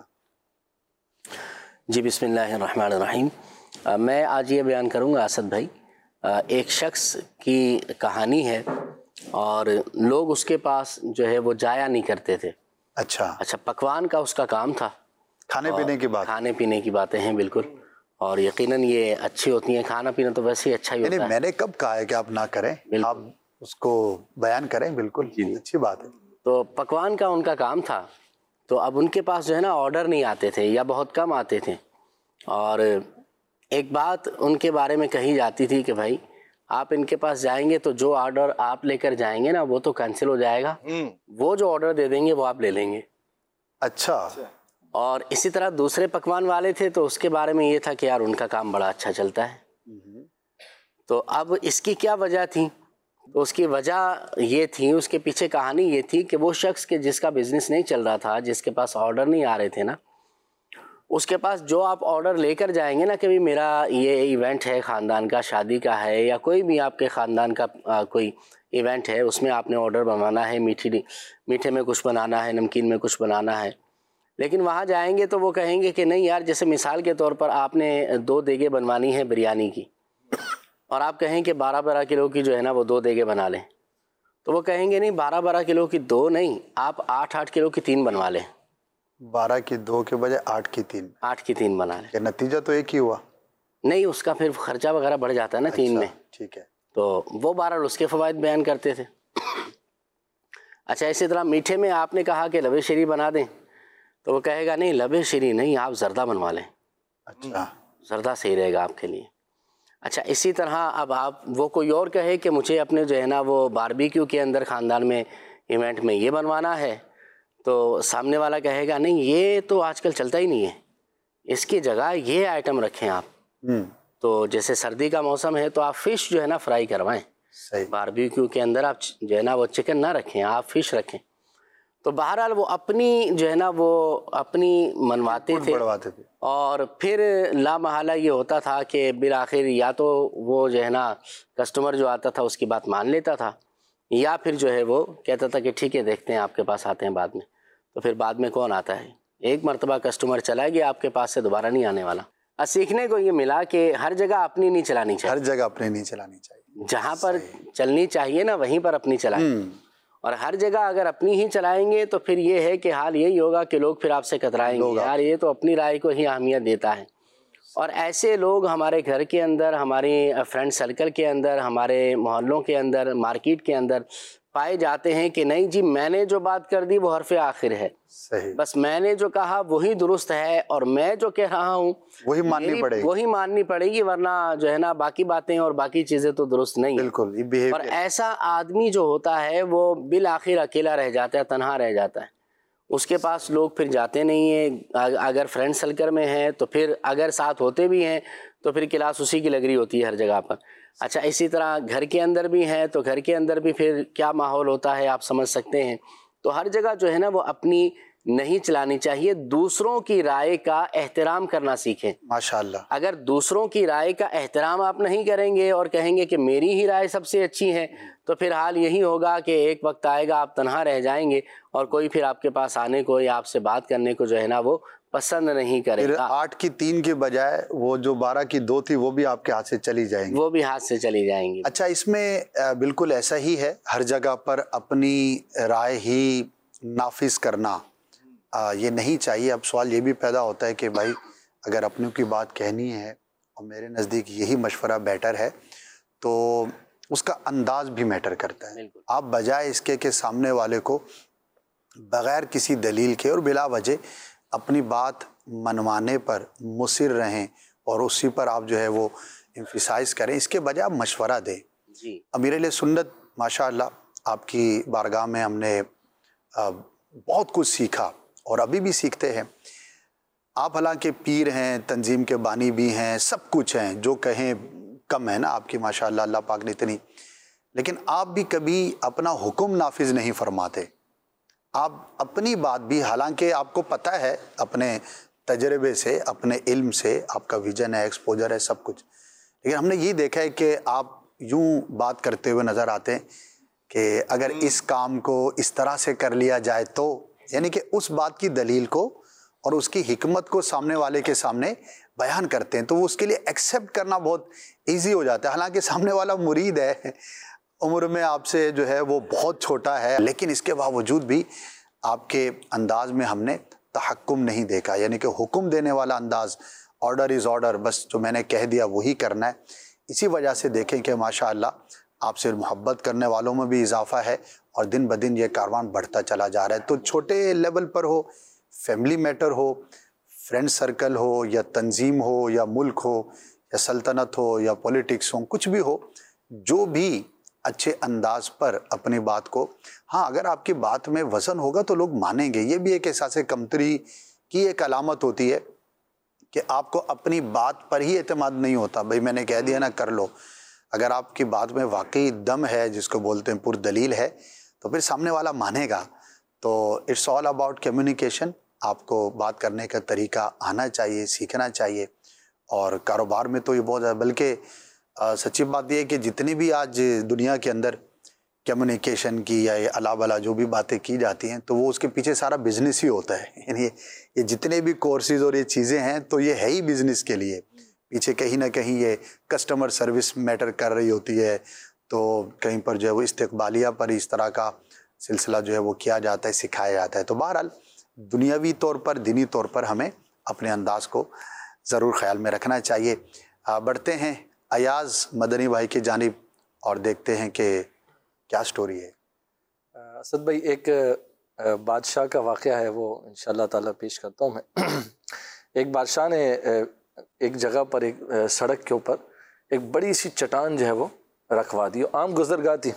جی بسم اللہ الرحمن الرحیم. میں آج یہ بیان کروں گا اسد بھائی، ایک شخص کی کہانی ہے اور لوگ اس کے پاس جو ہے وہ جایا نہیں کرتے تھے. اچھا پکوان کا اس کا کام تھا، کھانے پینے کی بات، کھانے پینے کی باتیں ہیں بالکل، اور یقیناً یہ اچھی ہوتی ہیں. کھانا پینا تو ویسے ہی اچھا ہی ہوتا ہے. میں نے کب کہا ہے کہ آپ نہ کریں، آپ اس کو بیان کریں. بالکل اچھی بات ہے. تو پکوان کا ان کا کام تھا، تو اب ان کے پاس جو ہے نا آرڈر نہیں آتے تھے یا بہت کم آتے تھے. اور ایک بات ان کے بارے میں کہی جاتی تھی کہ بھائی آپ ان کے پاس جائیں گے تو جو آرڈر آپ لے کر جائیں گے نا وہ تو کینسل ہو جائے گا، وہ جو آرڈر دے دیں گے وہ آپ لے لیں گے. اچھا. اور اسی طرح دوسرے پکوان والے تھے تو اس کے بارے میں یہ تھا کہ یار ان کا کام بڑا اچھا چلتا ہے. تو اب اس کی کیا وجہ تھی؟ تو اس کی وجہ یہ تھی، اس کے پیچھے کہانی یہ تھی کہ وہ شخص کے جس کا بزنس نہیں چل رہا تھا، جس کے پاس آرڈر نہیں آ رہے تھے نا، اس کے پاس جو آپ آرڈر لے کر جائیں گے نا کہ میرا یہ ایونٹ ہے خاندان کا، شادی کا ہے یا کوئی بھی آپ کے خاندان کا کوئی ایونٹ ہے، اس میں آپ نے آرڈر بنوانا ہے، میٹھے میں کچھ بنانا ہے، نمکین میں کچھ بنانا ہے. لیکن وہاں جائیں گے تو وہ کہیں گے کہ نہیں یار، جیسے مثال کے طور پر آپ نے 2 دیگیں بنوانی ہے بریانی کی، اور آپ کہیں کہ 12 کلو کی جو ہے نا وہ 2 دیگیں بنا لیں، تو وہ کہیں گے نہیں 12 کلو کی 2 نہیں، آپ 8 کلو کی 3 بنوا لیں. 12 کی 2 کے بجائے 8 کی 3. 8 کی 3 بنا لیں. نتیجہ تو ایک ہی ہوا. نہیں، اس کا پھر خرچہ وغیرہ بڑھ جاتا ہے نا 3 میں. ٹھیک ہے. تو وہ بہرحال اس کے فوائد بیان کرتے تھے. اچھا اسی طرح میٹھے میں آپ نے کہا کہ لبے شیری بنا دیں، تو وہ کہے گا نہیں لبے شیری نہیں، آپ زردہ بنوا لیں. اچھا. زردہ صحیح رہے گا آپ کے لیے. اچھا اسی طرح اب وہ کوئی اور کہے کہ مجھے اپنے جو ہے نا وہ باربیکیو کے اندر خاندان میں ایونٹ میں یہ بنوانا ہے، تو سامنے والا کہے گا نہیں یہ تو آج کل چلتا ہی نہیں ہے، اس کی جگہ یہ آئٹم رکھیں آپ. تو جیسے سردی کا موسم ہے تو آپ فش جو ہے نا فرائی کروائیں. باربیکیو کے اندر آپ جو ہے نا وہ چکن نہ رکھیں، آپ فش رکھیں. تو بہرحال وہ اپنی جو ہے نا وہ اپنی منواتے تھے، اور پھر لا محالہ یہ ہوتا تھا کہ بالآخر یا تو وہ جو ہے نا کسٹمر جو آتا تھا اس کی بات مان لیتا تھا، یا پھر جو ہے وہ کہتا تھا کہ ٹھیک ہے دیکھتے ہیں آپ کے پاس آتے ہیں بعد میں. تو پھر بعد میں کون آتا ہے؟ ایک مرتبہ کسٹمر چلا گیا آپ کے پاس سے دوبارہ نہیں آنے والا. سیکھنے کو یہ ملا کہ ہر جگہ اپنی نہیں چلانی چاہیے، ہر جگہ اپنی نہیں چلانی چاہیے، جہاں پر چلنی چاہیے نا وہیں پر اپنی چلائیں. اور ہر جگہ اگر اپنی ہی چلائیں گے تو پھر یہ ہے کہ حال یہی ہوگا کہ لوگ پھر آپ سے کترائیں گے، یار یہ تو اپنی رائے کو ہی اہمیت دیتا ہے. اور ایسے لوگ ہمارے گھر کے اندر، ہماری فرینڈ سرکل کے اندر، ہمارے محلوں کے اندر، مارکیٹ کے اندر پائے جاتے ہیں کہ نہیں جی میں نے جو بات کر دی وہ حرف آخر ہے، بس میں نے جو کہا وہی درست ہے، اور میں جو کہہ رہا ہوں وہی ماننی پڑے گی، ورنہ جو ہے نا باقی باتیں اور باقی چیزیں تو درست نہیں. بالکل. اور ایسا آدمی جو ہوتا ہے وہ بالآخر اکیلا رہ جاتا ہے، تنہا رہ جاتا ہے. اس کے پاس لوگ پھر جاتے نہیں ہیں. اگر فرینڈ سرکل میں ہیں تو پھر اگر ساتھ ہوتے بھی ہیں تو پھر کلاس اسی کی لگ رہی ہوتی ہے ہر جگہ پر. اچھا اسی طرح گھر کے اندر بھی ہیں تو گھر کے اندر بھی پھر کیا ماحول ہوتا ہے آپ سمجھ سکتے ہیں. تو ہر جگہ جو ہے نا وہ اپنی نہیں چلانی چاہیے، دوسروں کی رائے کا احترام کرنا سیکھیں۔ ماشاءاللہ۔ اگر دوسروں کی رائے کا احترام آپ نہیں کریں گے اور کہیں گے کہ میری ہی رائے سب سے اچھی ہے، تو پھر حال یہی ہوگا کہ ایک وقت آئے گا آپ تنہا رہ جائیں گے اور کوئی پھر آپ کے پاس آنے کو یا آپ سے بات کرنے کو جو ہے نا وہ پسند نہیں کرے پھر گا۔ 8 کی 3 کے بجائے وہ جو 12 کی 2 تھی وہ بھی آپ کے ہاتھ سے چلی جائیں گی، وہ بھی ہاتھ سے چلی جائیں گی۔ اچھا، اس میں بالکل ایسا ہی ہے، ہر جگہ پر اپنی رائے ہی نافذ کرنا یہ نہیں چاہیے۔ اب سوال یہ بھی پیدا ہوتا ہے کہ بھائی اگر اپنوں کی بات کہنی ہے اور میرے نزدیک یہی مشورہ بیٹر ہے، تو اس کا انداز بھی میٹر کرتا ہے۔ آپ بجائے اس کے کہ سامنے والے کو بغیر کسی دلیل کے اور بلا وجہ اپنی بات منوانے پر مصر رہیں اور اسی پر آپ جو ہے وہ امفیسائز کریں، اس کے بجائے آپ مشورہ دیں۔ جی امیر اہل سنت ماشاءاللہ آپ کی بارگاہ میں ہم نے بہت کچھ سیکھا اور ابھی بھی سیکھتے ہیں۔ آپ حالانکہ پیر ہیں، تنظیم کے بانی بھی ہیں، سب کچھ ہیں، جو کہیں کم ہے نا آپ کی ماشاءاللہ، اللہ پاک نے اتنی، لیکن آپ بھی کبھی اپنا حکم نافذ نہیں فرماتے۔ آپ اپنی بات بھی، حالانکہ آپ کو پتہ ہے اپنے تجربے سے، اپنے علم سے، آپ کا ویژن ہے، ایکسپوجر ہے، سب کچھ، لیکن ہم نے یہ دیکھا ہے کہ آپ یوں بات کرتے ہوئے نظر آتے ہیں کہ اگر اس کام کو اس طرح سے کر لیا جائے تو، یعنی کہ اس بات کی دلیل کو اور اس کی حکمت کو سامنے والے کے سامنے بیان کرتے ہیں، تو وہ اس کے لیے ایکسیپٹ کرنا بہت ایزی ہو جاتا ہے۔ حالانکہ سامنے والا مرید ہے، عمر میں آپ سے جو ہے وہ بہت چھوٹا ہے، لیکن اس کے باوجود بھی آپ کے انداز میں ہم نے تحکم نہیں دیکھا، یعنی کہ حکم دینے والا انداز، آرڈر از آرڈر، بس جو میں نے کہہ دیا وہی کرنا ہے۔ اسی وجہ سے دیکھیں کہ ماشاءاللہ آپ سے محبت کرنے والوں میں بھی اضافہ ہے اور دن بدن یہ کاروان بڑھتا چلا جا رہا ہے۔ تو چھوٹے لیول پر ہو، فیملی میٹر ہو، فرینڈ سرکل ہو، یا تنظیم ہو، یا ملک ہو، یا سلطنت ہو، یا پولیٹکس ہو، کچھ بھی ہو، جو بھی اچھے انداز پر اپنی بات کو، ہاں اگر آپ کی بات میں وزن ہوگا تو لوگ مانیں گے۔ یہ بھی ایک احساس کمتری کی ایک علامت ہوتی ہے کہ آپ کو اپنی بات پر ہی اعتماد نہیں ہوتا، بھئی میں نے کہہ دیا نا کر لو۔ اگر آپ کی بات میں واقعی دم ہے، جس کو بولتے ہیں پر دلیل ہے، تو پھر سامنے والا مانے گا۔ تو اٹس آل اباؤٹ کمیونیکیشن۔ آپ کو بات کرنے کا طریقہ آنا چاہیے، سیکھنا چاہیے، اور کاروبار میں تو یہ بہت ہے۔ بلکہ سچی بات یہ ہے کہ جتنی بھی آج دنیا کے اندر کمیونیکیشن کی یا اللہ بلا جو بھی باتیں کی جاتی ہیں، تو وہ اس کے پیچھے سارا بزنس ہی ہوتا ہے۔ یعنی یہ جتنے بھی کورسز اور یہ چیزیں ہیں تو یہ ہے ہی بزنس کے لیے، پیچھے کہیں نہ کہیں یہ کسٹمر سروس میٹر کر رہی ہوتی ہے، تو کہیں پر جو ہے وہ استقبالیہ پر اس طرح کا سلسلہ جو ہے وہ کیا جاتا ہے، سکھایا جاتا ہے۔ تو بہرحال دنیاوی طور پر، دینی طور پر ہمیں اپنے انداز کو ضرور خیال میں رکھنا چاہیے۔ بڑھتے ہیں ایاز مدنی بھائی کی جانب اور دیکھتے ہیں کہ کیا سٹوری ہے۔ اسد بھائی، ایک بادشاہ کا واقعہ ہے، وہ انشاءاللہ تعالیٰ پیش کرتا ہوں میں۔ ایک بادشاہ نے ایک جگہ پر، ایک سڑک کے اوپر ایک بڑی سی چٹان جو ہے وہ رکھوا دی، عام گزرگاہ تھی،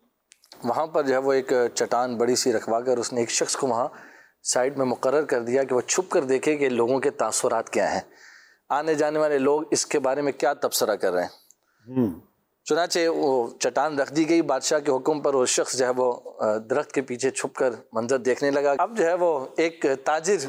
وہاں پر جو ہے وہ ایک چٹان بڑی سی رکھوا کر اس نے ایک شخص کو وہاں سائڈ میں مقرر کر دیا کہ وہ چھپ کر دیکھے کہ لوگوں کے تاثرات کیا ہیں، آنے جانے والے لوگ اس کے بارے میں کیا تبصرہ کر رہے ہیں۔ چنانچہ وہ چٹان رکھ دی گئی بادشاہ کے حکم پر، وہ شخص جو ہے وہ درخت کے پیچھے چھپ کر منظر دیکھنے لگا۔ اب جو ہے وہ ایک تاجر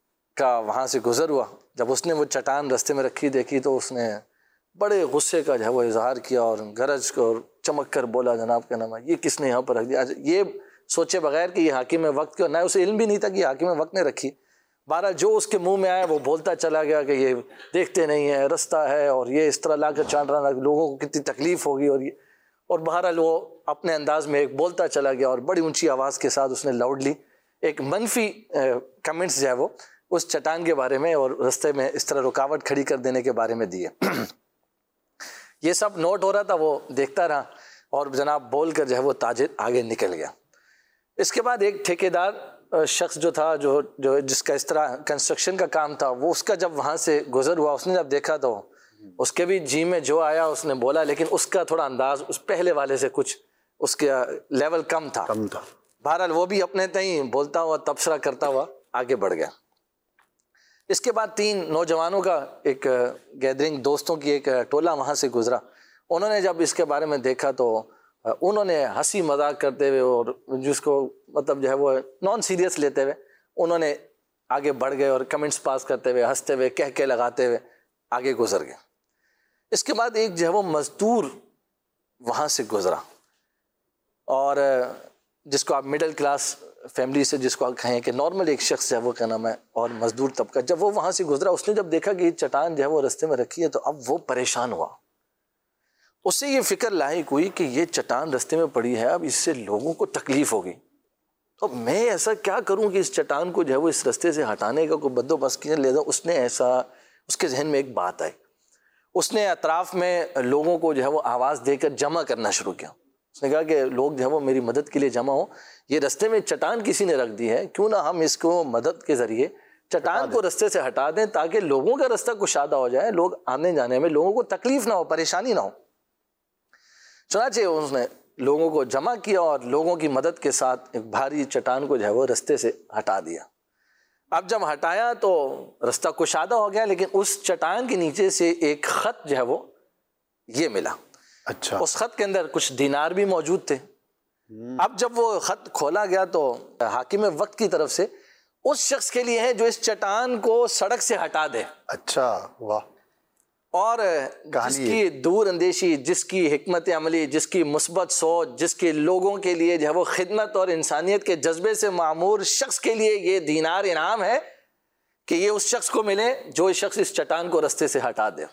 کا وہاں سے گزر ہوا، جب اس نے وہ چٹان رستے میں رکھی دیکھی تو اس نے بڑے غصے کا جو ہے وہ اظہار کیا اور گرج اور چمک کر بولا، جناب کا نام ہے، یہ کس نے یہاں پر رکھ دیا؟ یہ سوچے بغیر کہ یہ حاکم وقت کا، نہ اسے علم بھی نہیں تھا کہ یہ حاکم وقت نے رکھی۔ بہرحال جو اس کے منہ میں آیا وہ بولتا چلا گیا کہ یہ دیکھتے نہیں ہے، رستہ ہے، اور یہ اس طرح لا کر چانٹ رہا، لوگوں کو کتنی تکلیف ہوگی، اور بہرحال وہ اپنے انداز میں ایک بولتا چلا گیا اور بڑی اونچی آواز کے ساتھ اس نے لاؤڈلی ایک منفی کمنٹس جو ہے وہ اس چٹان کے بارے میں اور رستے میں اس طرح رکاوٹ کھڑی کر دینے کے بارے میں دیے۔ یہ سب نوٹ ہو رہا تھا، وہ دیکھتا رہا اور جناب بول کر جو ہے وہ تاجر آگے نکل گیا۔ اس کے بعد ایک ٹھیکیدار شخص جو تھا، جو جس کا اس طرح کنسٹرکشن کا کام تھا، وہ اس کا جب وہاں سے گزر ہوا، اس نے جب دیکھا تو اس کے بھی جی میں جو آیا اس نے بولا، لیکن اس کا تھوڑا انداز اس پہلے والے سے کچھ اس کا لیول کم تھا۔ بہرحال وہ بھی اپنے تئیں بولتا ہوا، تبصرہ کرتا ہوا آگے بڑھ گیا۔ اس کے بعد 3 نوجوانوں کا ایک گیدرنگ، دوستوں کی ایک ٹولہ وہاں سے گزرا۔ انہوں نے جب اس کے بارے میں دیکھا تو انہوں نے ہنسی مذاق کرتے ہوئے اور جس کو مطلب جو ہے وہ نان سیریس لیتے ہوئے انہوں نے آگے بڑھ گئے اور کمنٹس پاس کرتے ہوئے, ہنستے ہوئے, کہہ کے لگاتے ہوئے آگے گزر گئے. اس کے بعد ایک جو ہے وہ مزدور وہاں سے گزرا, اور جس کو آپ مڈل کلاس فیملی سے جس کو آپ کہیں کہ نارمل ایک شخص ہے, وہ کیا نام ہے, اور مزدور طبقہ, جب وہ وہاں سے گزرا, اس نے جب دیکھا کہ یہ چٹان جو ہے وہ رستے میں رکھی ہے, تو اب وہ پریشان ہوا. اس سے یہ فکر لاحق ہوئی کہ یہ چٹان رستے میں پڑی ہے, اب اس سے لوگوں کو تکلیف ہوگی, تو میں ایسا کیا کروں کہ اس چٹان کو جو ہے وہ اس رستے سے ہٹانے کا کوئی بندوبست کیا لے جاؤ. اس نے ایسا, اس کے ذہن میں ایک بات آئی, اس نے اطراف میں لوگوں کو جو ہے وہ آواز دے کر جمع کرنا شروع کیا. اس نے کہا کہ لوگ جو ہے وہ میری مدد کے لیے جمع ہوں, یہ رستے میں چٹان کسی نے رکھ دی ہے, کیوں نہ ہم اس کو مدد کے ذریعے چٹان کو رستے سے ہٹا دیں, تاکہ لوگوں کا رستہ کشادہ ہو جائے, لوگ آنے جانے میں لوگوں کو تکلیف نہ ہو, پریشانی نہ ہو. چنانچہ اس نے لوگوں کو جمع کیا اور لوگوں کی مدد کے ساتھ ایک بھاری چٹان کو جو ہے وہ رستے سے ہٹا دیا. اب جب ہٹایا تو رستہ کشادہ ہو گیا, لیکن اس چٹان کے نیچے سے ایک خط جو ہے وہ یہ ملا. اچھا. اس خط کے اندر کچھ دینار بھی موجود تھے. اب جب وہ خط کھولا گیا تو حاکم وقت کی طرف سے اس شخص کے لیے ہے جو اس چٹان کو سڑک سے ہٹا دے. اچھا, واہ. اور جس کی دور اندیشی, جس کی حکمت عملی, جس کی مثبت سوچ, جس کے لوگوں کے لیے جو ہے وہ خدمت اور انسانیت کے جذبے سے معمور شخص کے لیے یہ دینار انعام ہے کہ یہ اس شخص کو ملے جو اس شخص اس چٹان کو رستے سے ہٹا دے.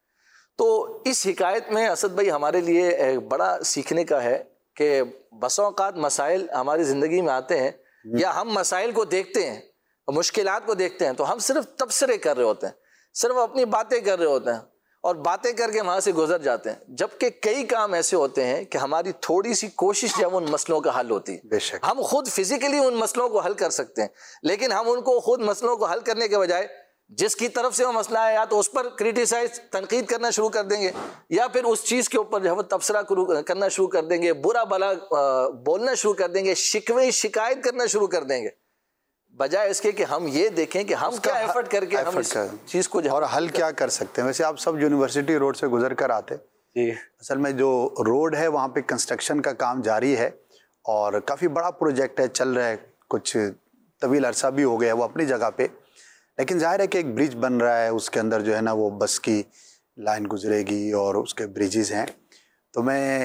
تو اس حکایت میں اسد بھائی ہمارے لیے بڑا سیکھنے کا ہے کہ بسا اوقات مسائل ہماری زندگی میں آتے ہیں, یا ہم مسائل کو دیکھتے ہیں, مشکلات کو دیکھتے ہیں, تو ہم صرف تبصرے کر رہے ہوتے ہیں, صرف اپنی باتیں کر رہے ہوتے ہیں اور باتیں کر کے وہاں سے گزر جاتے ہیں, جبکہ کئی کام ایسے ہوتے ہیں کہ ہماری تھوڑی سی کوشش جو ہے ان مسئلوں کا حل ہوتی ہے. بے شک ہم خود فزیکلی ان مسئلوں کو حل کر سکتے ہیں, لیکن ہم ان کو خود مسئلوں کو حل کرنے کے بجائے جس کی طرف سے وہ مسئلہ ہے یا تو اس پر کریٹیسائز, تنقید کرنا شروع کر دیں گے, یا پھر اس چیز کے اوپر جو ہے وہ تبصرہ کرنا شروع کر دیں گے, برا بھلا بولنا شروع کر دیں گے, شکوے شکایت کرنا شروع کر دیں گے, بجائے اس کے کہ ہم یہ دیکھیں کہ ہم کیا ایفرٹ کر کے ہم اس چیز کو اور حل کیا کر سکتے ہیں. ویسے آپ سب یونیورسٹی روڈ سے گزر کر آتے, اصل میں جو روڈ ہے وہاں پہ کنسٹرکشن کا کام جاری ہے اور کافی بڑا پروجیکٹ ہے, چل رہا ہے, کچھ طویل عرصہ بھی ہو گیا وہ اپنی جگہ پہ, لیکن ظاہر ہے کہ ایک برج بن رہا ہے, اس کے اندر جو ہے نا وہ بس کی لائن گزرے گی اور اس کے بریجز ہیں. تو میں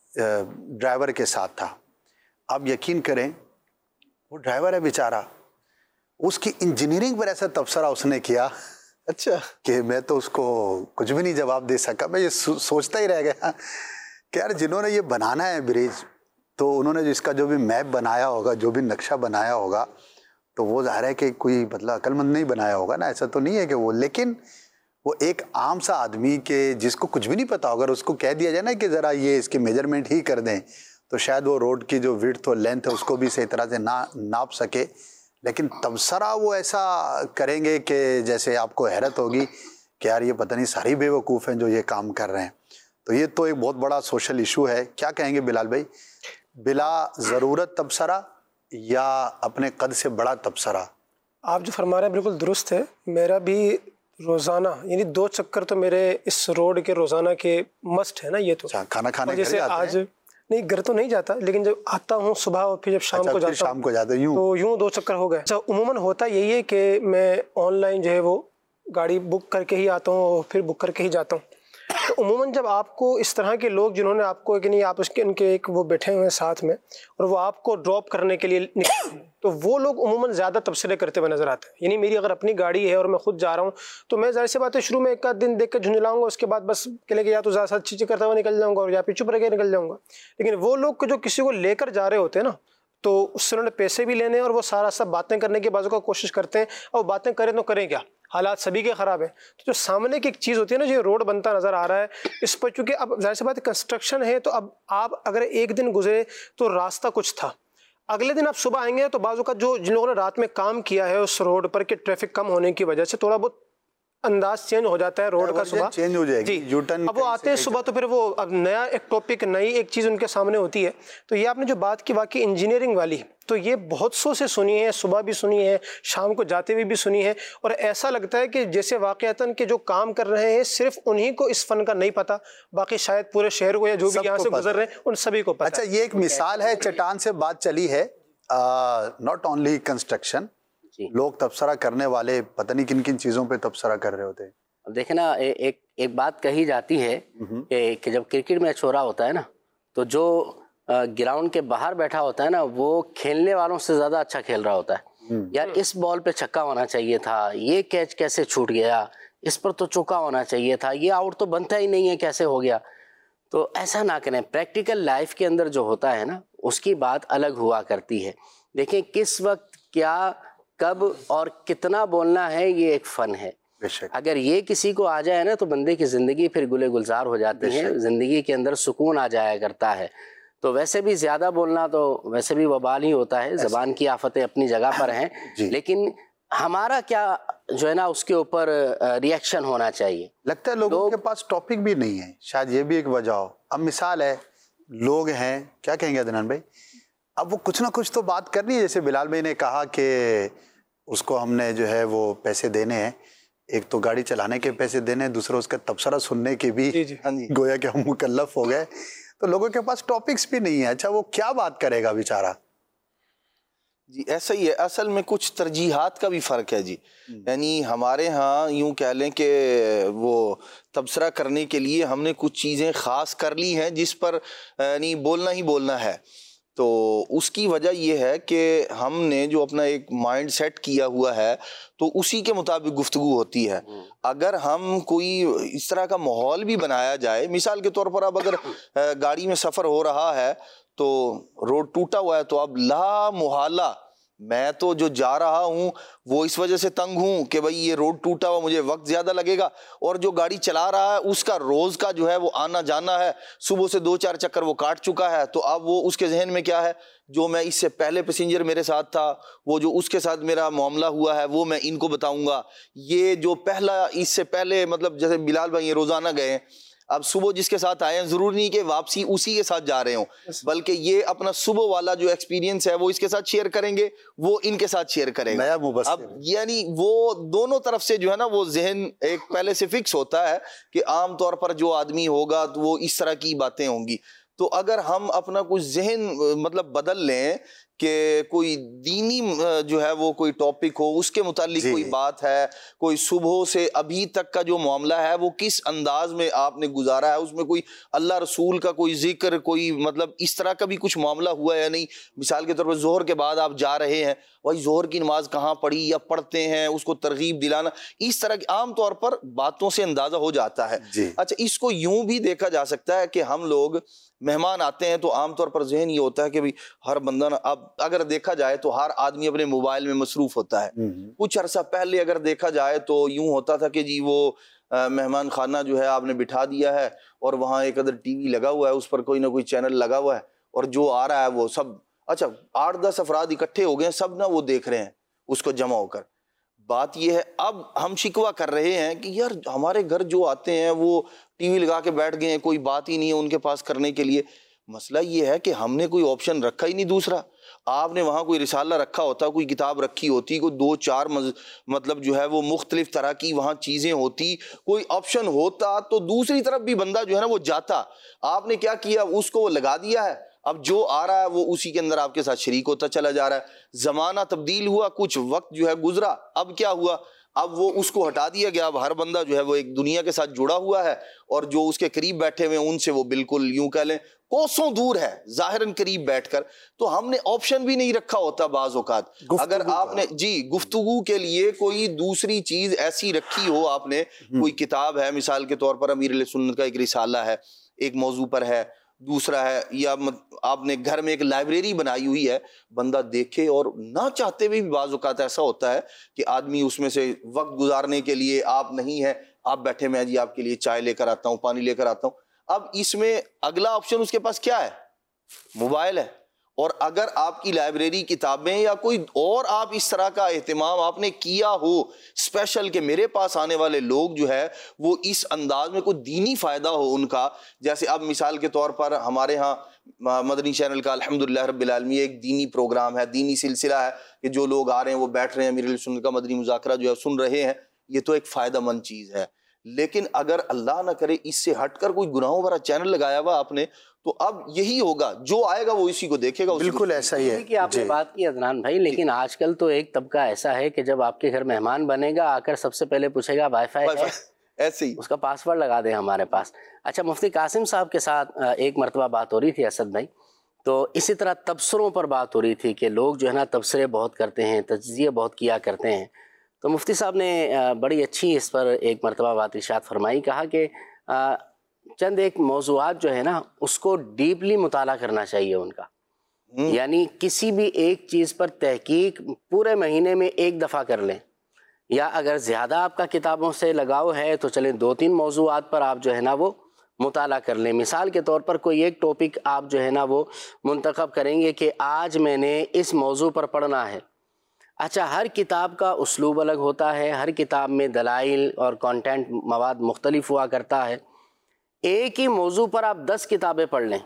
ڈرائیور کے ساتھ تھا. آپ یقین کریں وہ ڈرائیور ہے بیچارہ, اس کی انجینئرنگ پر ایسا تبصرہ اس نے کیا اچھا کہ میں تو اس کو کچھ بھی نہیں جواب دے سکا. میں یہ سوچتا ہی رہ گیا کہ یار جنہوں نے یہ بنانا ہے برج, تو انہوں نے اس کا جو بھی میپ بنایا ہوگا, جو بھی نقشہ بنایا ہوگا, تو وہ ظاہر ہے کہ کوئی مطلب عقل مند نہیں بنایا ہوگا نا, ایسا تو نہیں ہے کہ وہ, لیکن وہ ایک عام سا آدمی کے جس کو کچھ بھی نہیں پتا ہوگا, اگر اس کو کہہ دیا جائے نا کہ ذرا یہ اس کی میجرمنٹ ہی کر دیں, تو شاید وہ روڈ کی جو وڈتھ اور لینتھ ہے اس کو بھی صحیح طرح سے نہ ناپ سکے. لیکن تبصرہ وہ ایسا کریں گے کہ جیسے آپ کو حیرت ہوگی کہ یار یہ پتہ نہیں ساری بے وقوف ہیں جو یہ کام کر رہے ہیں. تو یہ تو ایک بہت بڑا سوشل ایشو ہے. کیا کہیں گے بلال بھائی, بلا ضرورت تبصرہ یا اپنے قد سے بڑا تبصرہ؟ آپ جو فرما رہے ہیں بالکل درست ہے. میرا بھی روزانہ یعنی 2 چکر تو میرے اس روڈ کے روزانہ کے مسٹ ہے نا. یہ تو کھانا کھانے جیسے آج نہیں گھر تو نہیں جاتا, لیکن جب آتا ہوں صبح اور پھر جب شام کو جاتا ہوں تو یوں 2 چکر ہو گئے. اچھا, عموماً ہوتا یہی ہے کہ میں آن لائن جو ہے وہ گاڑی بک کر کے ہی آتا ہوں اور پھر بک کر کے ہی جاتا ہوں. تو عموماً جب آپ کو اس طرح کے لوگ جنہوں نے آپ کو کہ نہیں آپ اس کے ان کے ایک وہ بیٹھے ہوئے ہیں ساتھ میں اور وہ آپ کو ڈراپ کرنے کے لیے نکلے, تو وہ لوگ عموماً زیادہ تبصرے کرتے ہوئے نظر آتے ہیں. یعنی میری اگر اپنی گاڑی ہے اور میں خود جا رہا ہوں تو میں ظاہر سی بات ہے شروع میں ایک آدھ دن دیکھ کے جھنجھلاؤں گا, اس کے بعد بس کہلے کہ یا تو زیادہ چیزیں کرتا ہوا نکل جاؤں گا اور یا پھر چپ رہ کے نکل جاؤں گا. لیکن وہ لوگ جو کسی کو لے کر جا رہے ہوتے ہیں نا, تو اس سے انہوں نے پیسے بھی لینے ہیں اور وہ سارا سب باتیں کرنے کی بازو کا کوشش کرتے ہیں, اور باتیں کریں تو کریں کیا, حالات سبھی کے خراب ہیں. تو جو سامنے کی ایک چیز ہوتی ہے نا, جو روڈ بنتا نظر آ رہا ہے اس پر, چونکہ اب ظاہر سی بات ہے کنسٹرکشن ہے, تو اب آپ اگر ایک دن گزرے تو راستہ کچھ تھا, اگلے دن آپ صبح آئیں گے تو بعض اوقات جو جن لوگوں نے رات میں کام کیا ہے اس روڈ پر کہ ٹریفک کم ہونے کی وجہ سے تھوڑا بہت انداز چینج ہو جاتا ہے روڈ کا, صبح چینج ہو جائے گی جی. اب وہ آتے ہیں صبح تو پھر وہ اب نیا ایک ٹاپک, نئی ایک چیز ان کے سامنے ہوتی ہے. تو یہ آپ نے جو بات کی واقعی انجینئرنگ والی, تو یہ بہت سو سے سنی ہے, صبح بھی سنی ہے, شام کو جاتے ہوئے بھی سنی ہے, اور ایسا لگتا ہے کہ جیسے واقعتاً کہ جو کام کر رہے ہیں صرف انہی کو اس فن کا نہیں پتا, باقی شاید پورے شہر کو یا جو بھی یہاں سے گزر رہے ہیں ان سبھی کو پتا. اچھا, یہ ایک مثال ہے, چٹان سے بات چلی ہے, ناٹ اونلی کنسٹرکشن, لوگ تبصرہ کرنے والے پتہ نہیں کن کن چیزوں پہ تبصرہ کر رہے ہوتے ہیں. اب دیکھیں نا، ایک بات کہی جاتی ہے کہ جب کرکٹ میچ ہو رہا ہوتا ہے نا، تو جو گراؤنڈ کے باہر بیٹھا ہوتا ہے نا، وہ کھیلنے والوں سے زیادہ اچھا کھیل رہا ہوتا ہے. یار اس بال پہ چھکا ہونا چاہیے تھا، یہ کیچ کیسے چھوٹ گیا، اس پر تو چوکا ہونا چاہیے تھا، یہ آؤٹ تو بنتا ہی نہیں ہے، کیسے ہو گیا. تو ایسا نہ کریں. پریکٹیکل لائف کے اندر جو ہوتا ہے نا، اس کی بات الگ ہوا کرتی ہے. دیکھیں کس وقت کیا کب اور کتنا بولنا ہے، یہ ایک فن ہے. اگر یہ کسی کو آ جائے نا تو بندے کی زندگی پھر گلے گلزار ہو جاتی ہے، زندگی کے اندر سکون آ جایا کرتا ہے. تو ویسے بھی زیادہ بولنا تو ویسے بھی وبال ہی ہوتا ہے، زبان کی آفتیں اپنی جگہ پر ہیں، لیکن ہمارا کیا جو ہے نا اس کے اوپر ریئیکشن ہونا چاہیے. لگتا ہے لوگوں کے پاس ٹاپک بھی نہیں ہے، شاید یہ بھی ایک وجہ ہو. اب مثال ہے، لوگ ہیں، کیا کہیں گے عدنان بھائی، اب وہ کچھ نہ کچھ تو بات کرنی ہے. جیسے بلال بھائی نے کہا کہ اس کو ہم نے جو ہے وہ پیسے دینے ہیں، ایک تو گاڑی چلانے کے پیسے دینے، دوسرا اس کا تبصرہ سننے کے بھی گویا کہ ہم مکلف ہو گئے. تو لوگوں کے پاس ٹاپکس بھی نہیں ہے. اچھا وہ کیا بات کرے گا بیچارہ؟ جی ایسا ہی ہے، اصل میں کچھ ترجیحات کا بھی فرق ہے جی. یعنی ہمارے ہاں یوں کہہ لیں کہ وہ تبصرہ کرنے کے لیے ہم نے کچھ چیزیں خاص کر لی ہیں جس پر یعنی بولنا ہی بولنا ہے. تو اس کی وجہ یہ ہے کہ ہم نے جو اپنا ایک مائنڈ سیٹ کیا ہوا ہے تو اسی کے مطابق گفتگو ہوتی ہے. اگر ہم کوئی اس طرح کا ماحول بھی بنایا جائے، مثال کے طور پر اب اگر گاڑی میں سفر ہو رہا ہے تو روڈ ٹوٹا ہوا ہے، تو اب لا محالہ میں تو جو جا رہا ہوں وہ اس وجہ سے تنگ ہوں کہ بھائی یہ روڈ ٹوٹا ہوا، مجھے وقت زیادہ لگے گا، اور جو گاڑی چلا رہا ہے اس کا روز کا جو ہے وہ آنا جانا ہے، صبح سے 2-4 چکر وہ کاٹ چکا ہے. تو اب وہ اس کے ذہن میں کیا ہے، جو میں اس سے پہلے پیسنجر میرے ساتھ تھا، وہ جو اس کے ساتھ میرا معاملہ ہوا ہے وہ میں ان کو بتاؤں گا. یہ جو پہلا اس سے پہلے مطلب جیسے بلال بھائی یہ روزانہ گئے، اب صبح جس کے ساتھ آئے ہیں ضروری نہیں کہ واپسی اسی کے ساتھ جا رہے ہوں، بلکہ یہ اپنا صبح والا جو ایکسپیرینس ہے وہ اس کے ساتھ شیئر کریں گے، وہ ان کے ساتھ شیئر کریں گے. اب یعنی وہ دونوں طرف سے جو ہے نا وہ ذہن ایک پہلے سے فکس ہوتا ہے کہ عام طور پر جو آدمی ہوگا تو وہ اس طرح کی باتیں ہوں گی. تو اگر ہم اپنا کچھ ذہن مطلب بدل لیں کہ کوئی دینی جو ہے وہ کوئی ٹاپک ہو، اس کے متعلق کوئی بات ہے، کوئی صبح سے ابھی تک کا جو معاملہ ہے وہ کس انداز میں آپ نے گزارا ہے، اس میں کوئی اللہ رسول کا کوئی ذکر، کوئی مطلب اس طرح کا بھی کچھ معاملہ ہوا ہے یا نہیں. مثال کے طور پر ظہر کے بعد آپ جا رہے ہیں، وہی ظہر کی نماز کہاں پڑھی یا پڑھتے ہیں، اس کو ترغیب دلانا، اس طرح کی عام طور پر باتوں سے اندازہ ہو جاتا ہے. اچھا اس کو یوں بھی دیکھا جا سکتا ہے کہ ہم لوگ مہمان آتے ہیں تو عام طور پر ذہن یہ ہوتا ہے کہ بھی ہر بندہ اب اگر دیکھا جائے تو ہر آدمی اپنے موبائل میں مصروف ہوتا ہے. کچھ عرصہ پہلے اگر دیکھا جائے تو یوں ہوتا تھا کہ جی وہ مہمان خانہ جو ہے آپ نے بٹھا دیا ہے اور وہاں ایک ادھر ٹی وی لگا ہوا ہے، اس پر کوئی نہ کوئی چینل لگا ہوا ہے، اور جو آ رہا ہے وہ سب اچھا 8-10 افراد اکٹھے ہو گئے، سب نہ وہ دیکھ رہے ہیں اس کو جمع ہو کر. بات یہ ہے اب ہم شکوہ کر رہے ہیں کہ یار ہمارے گھر جو آتے ہیں وہ ٹی وی لگا کے بیٹھ گئے ہیں، کوئی بات ہی نہیں ہے ان کے پاس کرنے کے لیے. مسئلہ یہ ہے کہ ہم نے کوئی آپشن رکھا ہی نہیں دوسرا. آپ نے وہاں کوئی رسالہ رکھا ہوتا، کوئی کتاب رکھی ہوتی، کوئی 2-4 مطلب جو ہے وہ مختلف طرح کی وہاں چیزیں ہوتی، کوئی آپشن ہوتا تو دوسری طرف بھی بندہ جو ہے نا وہ جاتا. آپ نے کیا کیا، اس کو وہ لگا دیا ہے، اب جو آ رہا ہے وہ اسی کے اندر آپ کے ساتھ شریک ہوتا چلا جا رہا ہے. زمانہ تبدیل ہوا، کچھ وقت جو ہے گزرا، اب کیا ہوا، اب وہ اس کو ہٹا دیا گیا. اب ہر بندہ جو ہے وہ ایک دنیا کے ساتھ جڑا ہوا ہے، اور جو اس کے قریب بیٹھے ہوئے ہیں ان سے وہ بالکل یوں کہہ لیں کوسوں دور ہے ظاہراً قریب بیٹھ کر. تو ہم نے آپشن بھی نہیں رکھا ہوتا بعض اوقات. اگر آپ نے گفتگو کے لیے کوئی دوسری چیز ایسی رکھی ہو، آپ نے کوئی کتاب ہے، مثال کے طور پر امیر اہل سنت کا ایک رسالہ ہے ایک موضوع پر ہے، دوسرا ہے، یا آپ نے گھر میں ایک لائبریری بنائی ہوئی ہے، بندہ دیکھے. اور نہ چاہتے ہوئے بھی بعض اوقات ایسا ہوتا ہے کہ آدمی اس میں سے وقت گزارنے کے لیے آپ نہیں ہے، آپ بیٹھے میں جی آپ کے لیے چائے لے کر آتا ہوں، پانی لے کر آتا ہوں. اب اس میں اگلا آپشن اس کے پاس کیا ہے، موبائل ہے. اور اگر آپ کی لائبریری کتابیں یا کوئی اور آپ اس طرح کا اہتمام آپ نے کیا ہو اسپیشل کہ میرے پاس آنے والے لوگ جو ہے وہ اس انداز میں کوئی دینی فائدہ ہو ان کا. جیسے اب مثال کے طور پر ہمارے ہاں مدنی چینل کا الحمدللہ رب العالمین ایک دینی پروگرام ہے، دینی سلسلہ ہے کہ جو لوگ آ رہے ہیں وہ بیٹھ رہے ہیں، امیر اہل سنت کا مدنی مذاکرہ جو ہے سن رہے ہیں. یہ تو ایک فائدہ مند چیز ہے. لیکن اگر اللہ نہ کرے اس سے ہٹ کر کوئی گناہوں بھرا چینل لگایا ہوا آپ نے تو اب یہی ہوگا، جو آئے گا وہ اسی کو دیکھے گا. بالکل ایسا ہی ہے کہ آپ نے بات کی عدنان بھائی، لیکن آج کل تو ایک طبقہ ایسا ہے کہ جب آپ کے گھر مہمان بنے گا آ کر سب سے پہلے پوچھے گا وائی فائی ہے، ایسے ہی اس کا پاس ورڈ لگا دیں ہمارے پاس. اچھا، مفتی قاسم صاحب کے ساتھ ایک مرتبہ بات ہو رہی تھی اسد بھائی، تو اسی طرح تبصروں پر بات ہو رہی تھی کہ لوگ جو ہے نا تبصرے بہت کرتے ہیں، تجزیے بہت کیا کرتے ہیں. تو مفتی صاحب نے بڑی اچھی اس پر ایک مرتبہ بات ارشاد فرمائی، کہا کہ چند ایک موضوعات جو ہے نا اس کو ڈیپلی مطالعہ کرنا چاہیے ان کا. یعنی کسی بھی ایک چیز پر تحقیق پورے مہینے میں ایک دفعہ کر لیں، یا اگر زیادہ آپ کا کتابوں سے لگاؤ ہے تو چلیں 2-3 موضوعات پر آپ جو ہے نا وہ مطالعہ کر لیں. مثال کے طور پر کوئی ایک ٹاپک آپ جو ہے نا وہ منتخب کریں گے کہ آج میں نے اس موضوع پر پڑھنا ہے. اچھا، ہر کتاب کا اسلوب الگ ہوتا ہے، ہر کتاب میں دلائل اور کانٹینٹ مواد مختلف ہوا کرتا ہے. ایک ہی موضوع پر آپ 10 کتابیں پڑھ لیں،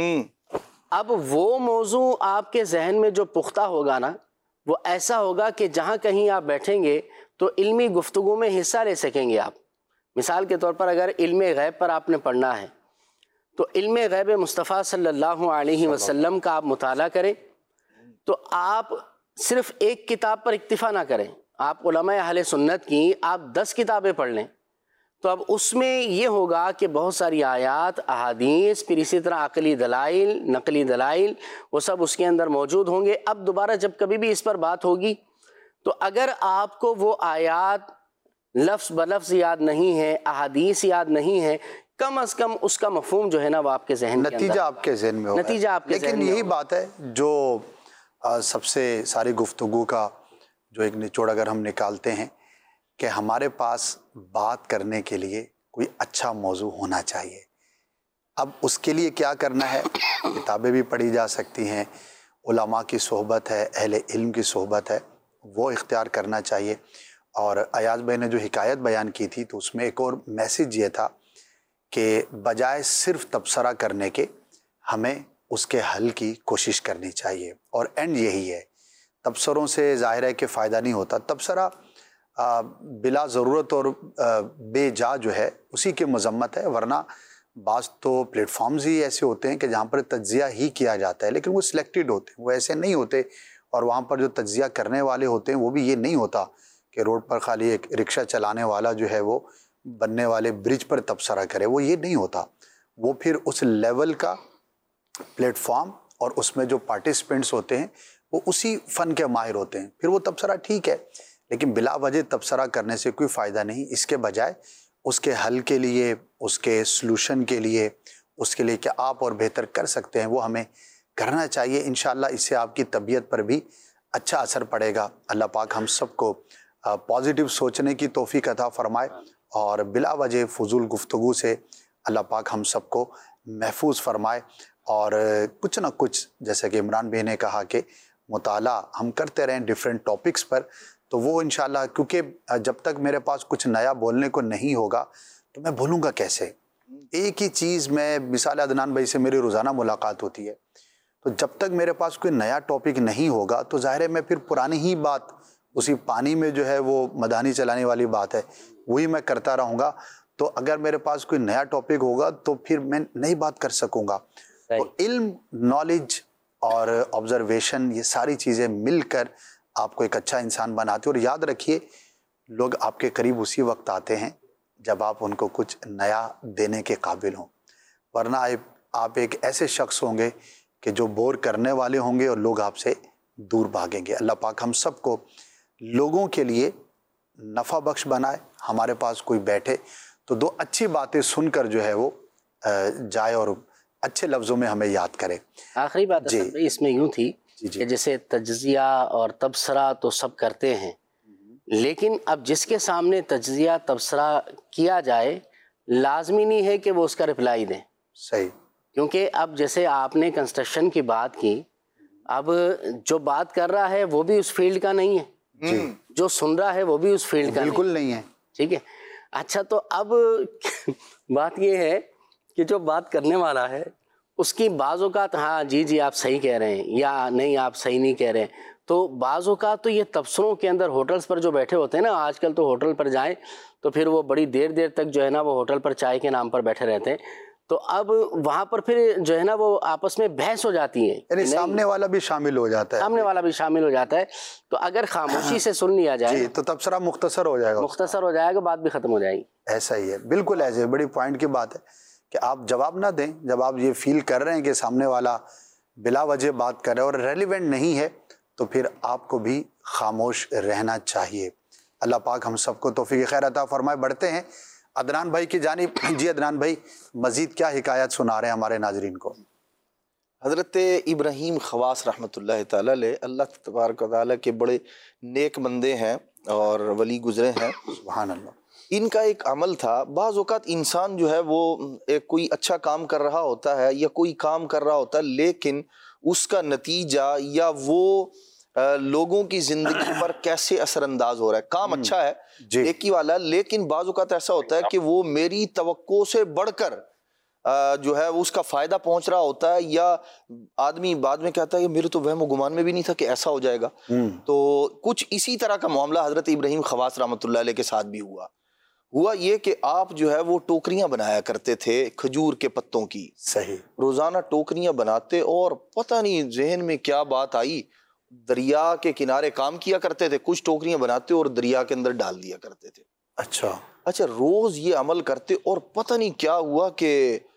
اب وہ موضوع آپ کے ذہن میں جو پختہ ہوگا نا وہ ایسا ہوگا کہ جہاں کہیں آپ بیٹھیں گے تو علمی گفتگو میں حصہ لے سکیں گے آپ. مثال کے طور پر اگر علم غیب پر آپ نے پڑھنا ہے تو علم غیب مصطفیٰ صلی اللہ علیہ وسلم کا آپ مطالعہ کریں، تو آپ صرف ایک کتاب پر اکتفا نہ کریں، آپ علماء اہل سنت کی آپ 10 کتابیں پڑھ لیں. تو اب اس میں یہ ہوگا کہ بہت ساری آیات، احادیث، پھر اسی طرح عقلی دلائل، نقلی دلائل، وہ سب اس کے اندر موجود ہوں گے. اب دوبارہ جب کبھی بھی اس پر بات ہوگی تو اگر آپ کو وہ آیات لفظ بلفظ یاد نہیں ہے، احادیث یاد نہیں ہے، کم از کم اس کا مفہوم جو ہے نا وہ آپ کے ذہن کے اندر، نتیجہ آپ کے ذہن میں ہوگا. نتیجہ آپ کے ذہن لیکن میں یہی ہوگا. بات ہے جو سب سے ساری گفتگو کا جو ایک نچوڑ اگر ہم نکالتے ہیں کہ ہمارے پاس بات کرنے کے لیے کوئی اچھا موضوع ہونا چاہیے. اب اس کے لیے کیا کرنا ہے؟ کتابیں بھی پڑھی جا سکتی ہیں، علماء کی صحبت ہے، اہل علم کی صحبت ہے، وہ اختیار کرنا چاہیے. اور ایاز بھائی نے جو حکایت بیان کی تھی تو اس میں ایک اور میسیج یہ تھا کہ بجائے صرف تبصرہ کرنے کے ہمیں اس کے حل کی کوشش کرنی چاہیے. اور اینڈ یہی ہے، تبصروں سے ظاہر ہے کہ فائدہ نہیں ہوتا. تبصرہ بلا ضرورت اور بے جا جو ہے اسی کی مذمت ہے، ورنہ بعض تو پلیٹ فارمز ہی ایسے ہوتے ہیں کہ جہاں پر تجزیہ ہی کیا جاتا ہے، لیکن وہ سلیکٹڈ ہوتے ہیں، وہ ایسے نہیں ہوتے. اور وہاں پر جو تجزیہ کرنے والے ہوتے ہیں وہ بھی یہ نہیں ہوتا کہ روڈ پر خالی ایک رکشہ چلانے والا جو ہے وہ بننے والے برج پر تبصرہ کرے، وہ یہ نہیں ہوتا. وہ پھر اس لیول کا پلیٹ فارم اور اس میں جو پارٹیسپینٹس ہوتے ہیں وہ اسی فن کے ماہر ہوتے ہیں. پھر وہ تبصرہ ٹھیک ہے، لیکن بلا وجہ تبصرہ کرنے سے کوئی فائدہ نہیں. اس کے بجائے اس کے حل کے لیے، اس کے سلوشن کے لیے، اس کے لیے کہ آپ اور بہتر کر سکتے ہیں وہ ہمیں کرنا چاہیے. انشاءاللہ اس سے آپ کی طبیعت پر بھی اچھا اثر پڑے گا. اللہ پاک ہم سب کو پازیٹیو سوچنے کی توفیق عطا فرمائے اور بلا وجہ فضول گفتگو سے اللہ پاک ہم سب کو محفوظ فرمائے. اور کچھ نہ کچھ جیسے کہ عمران بھائی نے کہا کہ مطالعہ ہم کرتے رہیں ڈیفرنٹ ٹاپکس پر، تو وہ انشاءاللہ، کیونکہ جب تک میرے پاس کچھ نیا بولنے کو نہیں ہوگا تو میں بولوں گا کیسے؟ ایک ہی چیز میں، مثال عدنان بھائی سے میری روزانہ ملاقات ہوتی ہے، تو جب تک میرے پاس کوئی نیا ٹاپک نہیں ہوگا تو ظاہر ہے میں پھر پرانی ہی بات، اسی پانی میں جو ہے وہ مدانی چلانے والی بات ہے، وہی میں کرتا رہوں گا. تو اگر میرے پاس کوئی نیا ٹاپک ہوگا تو پھر میں نئی بات کر سکوں گا. تو علم، نالج اور آبزرویشن، یہ ساری چیزیں مل کر آپ کو ایک اچھا انسان بناتے. اور یاد رکھیے، لوگ آپ کے قریب اسی وقت آتے ہیں جب آپ ان کو کچھ نیا دینے کے قابل ہوں، ورنہ آپ ایک ایسے شخص ہوں گے کہ جو بور کرنے والے ہوں گے اور لوگ آپ سے دور بھاگیں گے. اللہ پاک ہم سب کو لوگوں کے لیے نفع بخش بنائے. ہمارے پاس کوئی بیٹھے تو 2 اچھی باتیں سن کر جو ہے وہ جائے اور اچھے لفظوں میں ہمیں یاد کرے. آخری بات اس میں یوں تھی کہ جیسے تجزیہ اور تبصرہ تو سب کرتے ہیں، لیکن اب جس کے سامنے تجزیہ تبصرہ کیا جائے لازمی نہیں ہے کہ وہ اس کا رپلائی دیں. صحیح. کیونکہ اب جیسے آپ نے کنسٹرکشن کی بات کی، اب جو بات کر رہا ہے وہ بھی اس فیلڈ کا نہیں ہے، جو سن رہا ہے وہ بھی اس فیلڈ کا بالکل نہیں ہے. ٹھیک ہے. اچھا، تو اب بات یہ ہے کہ جو بات کرنے والا ہے اس کی بعض اوقات ہاں جی آپ صحیح کہہ رہے ہیں، یا نہیں آپ صحیح نہیں کہہ رہے ہیں، تو بعض اوقات تو یہ تبصروں کے اندر ہوٹلز پر جو بیٹھے ہوتے ہیں نا، آج کل تو ہوٹل پر جائیں تو پھر وہ بڑی دیر دیر تک جو ہے نا وہ ہوٹل پر چائے کے نام پر بیٹھے رہتے ہیں، تو اب وہاں پر پھر جو ہے نا وہ آپس میں بحث ہو جاتی ہے، یعنی سامنے والا بھی شامل ہو جاتا ہے، سامنے والا بھی شامل ہو جاتا ہے، تو اگر خاموشی سے سن لیا جائے جی تو تبصرہ مختصر ہو جائے گا، مختصر ہو جائے گا، بات بھی ختم ہو جائے گی۔ ایسا ہی ہے، بالکل ایسے بڑی پوائنٹ کی بات ہے کہ آپ جواب نہ دیں جب آپ یہ فیل کر رہے ہیں کہ سامنے والا بلا وجہ بات کر رہے اور ریلیونٹ نہیں ہے، تو پھر آپ کو بھی خاموش رہنا چاہیے۔ اللہ پاک ہم سب کو توفیق خیر عطا فرمائے۔ بڑھتے ہیں عدنان بھائی کی جانب۔ جی عدنان بھائی، مزید کیا حکایت سنا رہے ہیں ہمارے ناظرین کو؟ حضرت ابراہیم خواص رحمۃ اللہ تعالیٰ علیہ اللہ تبارک و تعالیٰ کے بڑے نیک بندے ہیں اور ولی گزرے ہیں، سبحان اللہ۔ ان کا ایک عمل تھا، بعض اوقات انسان جو ہے وہ ایک کوئی اچھا کام کر رہا ہوتا ہے یا کوئی کام کر رہا ہوتا ہے، لیکن اس کا نتیجہ یا وہ لوگوں کی زندگی پر کیسے اثر انداز ہو رہا ہے، کام اچھا ہے نیکی والا، لیکن بعض اوقات ایسا ہوتا ہے کہ وہ میری توقع سے بڑھ کر جو ہے اس کا فائدہ پہنچ رہا ہوتا ہے، یا آدمی بعد میں کہتا ہے کہ میرے تو وہم و گمان میں بھی نہیں تھا کہ ایسا ہو جائے گا۔ تو کچھ اسی طرح کا معاملہ حضرت ابراہیم خواص رحمۃ اللہ علیہ کے ساتھ بھی ہوا یہ کہ آپ جو ہے وہ ٹوکریاں بنایا کرتے تھے کھجور کے پتوں کی، صحیح، روزانہ ٹوکریاں بناتے، اور پتہ نہیں ذہن میں کیا بات آئی، دریا کے کنارے کام کیا کرتے تھے، کچھ ٹوکریاں بناتے اور دریا کے اندر ڈال دیا کرتے تھے۔ اچھا روز یہ عمل کرتے، اور پتہ نہیں کیا ہوا کہ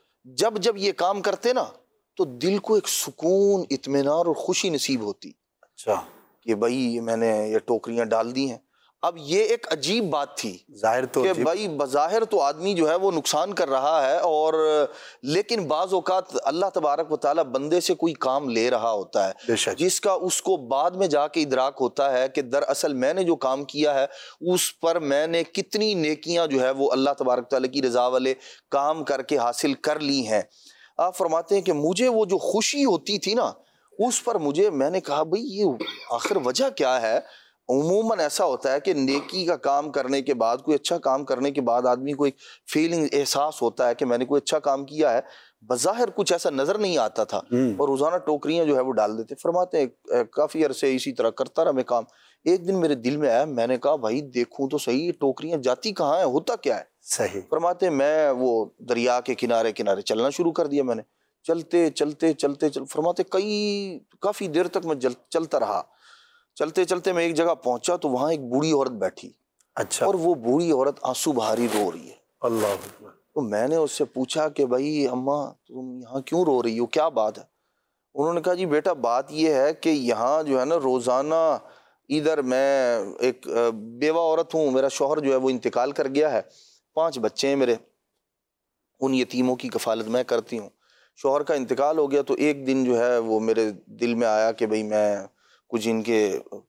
جب یہ کام کرتے نا تو دل کو ایک سکون، اطمینان اور خوشی نصیب ہوتی، اچھا کہ بھائی میں نے یہ ٹوکریاں ڈال دی ہیں۔ اب یہ ایک عجیب بات تھی ظاہر تو کہ بھائی بظاہر تو آدمی جو ہے وہ نقصان کر رہا ہے، اور لیکن بعض اوقات اللہ تبارک و تعالیٰ بندے سے کوئی کام لے رہا ہوتا ہے جس کا اس کو بعد میں جا کے ادراک ہوتا ہے کہ دراصل میں نے جو کام کیا ہے اس پر میں نے کتنی نیکیاں جو ہے وہ اللہ تبارک و تعالیٰ کی رضا والے کام کر کے حاصل کر لی ہیں۔ آپ فرماتے ہیں کہ مجھے وہ جو خوشی ہوتی تھی نا اس پر میں نے کہا بھئی یہ آخر وجہ کیا ہے؟ عموماً ایسا ہوتا ہے کہ نیکی کا کام کرنے کے بعد، کوئی اچھا کام کرنے کے بعد آدمی کو ایک فیلنگ، احساس ہوتا ہے کہ میں نے کوئی اچھا کام کیا ہے، بظاہر کچھ ایسا نظر نہیں آتا تھا، اور روزانہ ٹوکریاں جو ہے وہ ڈال دیتے۔ فرماتے ہیں کافی عرصے اسی طرح کرتا رہا میں کام، ایک دن میرے دل میں آیا، میں نے کہا بھائی دیکھوں تو صحیح ٹوکریاں جاتی کہاں ہیں، ہوتا کیا ہے؟ صحیح۔ فرماتے ہیں میں وہ دریا کے کنارے چلنا شروع کر دیا، میں نے چلتے فرماتے کافی دیر تک میں چلتا رہا، چلتے میں ایک جگہ پہنچا تو وہاں ایک بوڑھی عورت بیٹھی، اچھا، اور وہ بوڑھی عورت آنسو بہاری رو رہی ہے۔ اللہ اکبر۔ تو میں نے اس سے پوچھا کہ بھائی اماں تم یہاں کیوں رو رہی ہو، کیا بات ہے؟ انہوں نے کہا جی بیٹا بات یہ ہے کہ یہاں جو ہے نا روزانہ ادھر میں ایک بیوہ عورت ہوں، میرا شوہر جو ہے وہ انتقال کر گیا ہے، 5 بچے ہیں میرے، ان یتیموں کی کفالت میں کرتی ہوں، شوہر کا انتقال ہو گیا تو ایک دن جو ہے وہ میرے دل میں آیا کہ بھئی میں کچھ ان کے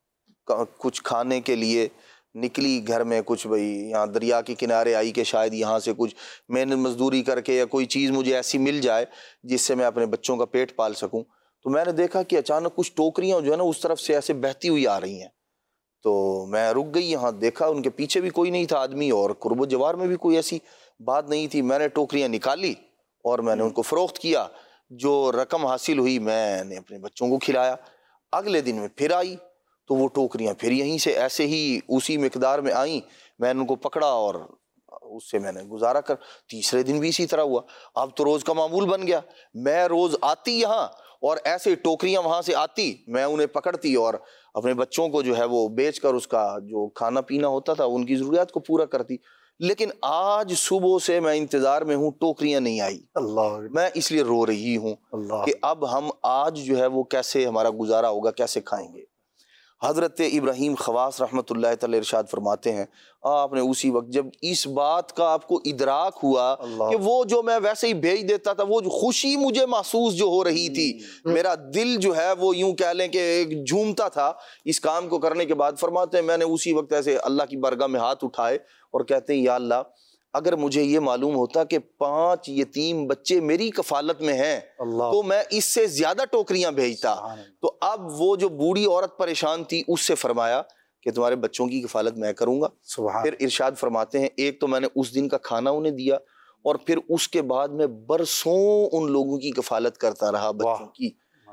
کچھ کھانے کے لیے نکلی گھر میں، کچھ بھئی یہاں دریا کے کنارے آئی کہ شاید یہاں سے کچھ محنت مزدوری کر کے یا کوئی چیز مجھے ایسی مل جائے جس سے میں اپنے بچوں کا پیٹ پال سکوں۔ تو میں نے دیکھا کہ اچانک کچھ ٹوکریاں جو ہے نا اس طرف سے ایسے بہتی ہوئی آ رہی ہیں، تو میں رک گئی، یہاں دیکھا ان کے پیچھے بھی کوئی نہیں تھا آدمی، اور قرب و جوار میں بھی کوئی ایسی بات نہیں تھی۔ میں نے ٹوکریاں نکالی اور میں نے ان کو فروخت کیا، جو رقم حاصل ہوئی میں نے اپنے بچوں کو کھلایا۔ اگلے دن میں پھر آئی تو وہ ٹوکریاں پھر یہیں سے ایسے ہی اسی مقدار میں آئیں، میں نے ان کو پکڑا اور اس سے میں نے گزارا کر، تیسرے دن بھی اسی طرح ہوا۔ اب تو روز کا معمول بن گیا، میں روز آتی یہاں اور ایسے ٹوکریاں وہاں سے آتی، میں انہیں پکڑتی اور اپنے بچوں کو جو ہے وہ بیچ کر اس کا جو کھانا پینا ہوتا تھا ان کی ضروریات کو پورا کرتی۔ لیکن آج صبح سے میں انتظار میں ہوں، ٹوکریاں نہیں آئی، اللہ، میں اس لیے رو رہی ہوں کہ اب ہم آج جو ہے وہ کیسے ہمارا گزارا ہوگا، کیسے کھائیں گے۔ حضرت ابراہیم خواص رحمۃ اللہ تعالی ارشاد فرماتے ہیں آپ نے اسی وقت جب اس بات کا آپ کو ادراک ہوا کہ وہ جو میں ویسے ہی بھیج دیتا تھا، وہ جو خوشی مجھے محسوس جو ہو رہی تھی، میرا دل جو ہے وہ یوں کہہ لیں کہ جھومتا تھا اس کام کو کرنے کے بعد، فرماتے ہیں میں نے اسی وقت ایسے اللہ کی بارگاہ میں ہاتھ اٹھائے اور کہتے ہیں یا اللہ اگر مجھے یہ معلوم ہوتا کہ 5 یتیم بچے میری کفالت میں ہیں تو میں اس سے زیادہ ٹوکریاں بھیجتا۔ تو اب وہ جو بوڑھی عورت پریشان تھی اس سے فرمایا کہ تمہارے بچوں کی کفالت میں کروں گا۔ پھر ارشاد فرماتے ہیں ایک تو میں نے اس دن کا کھانا انہیں دیا، اور پھر اس کے بعد میں برسوں ان لوگوں کی کفالت کرتا رہا بچوں کی۔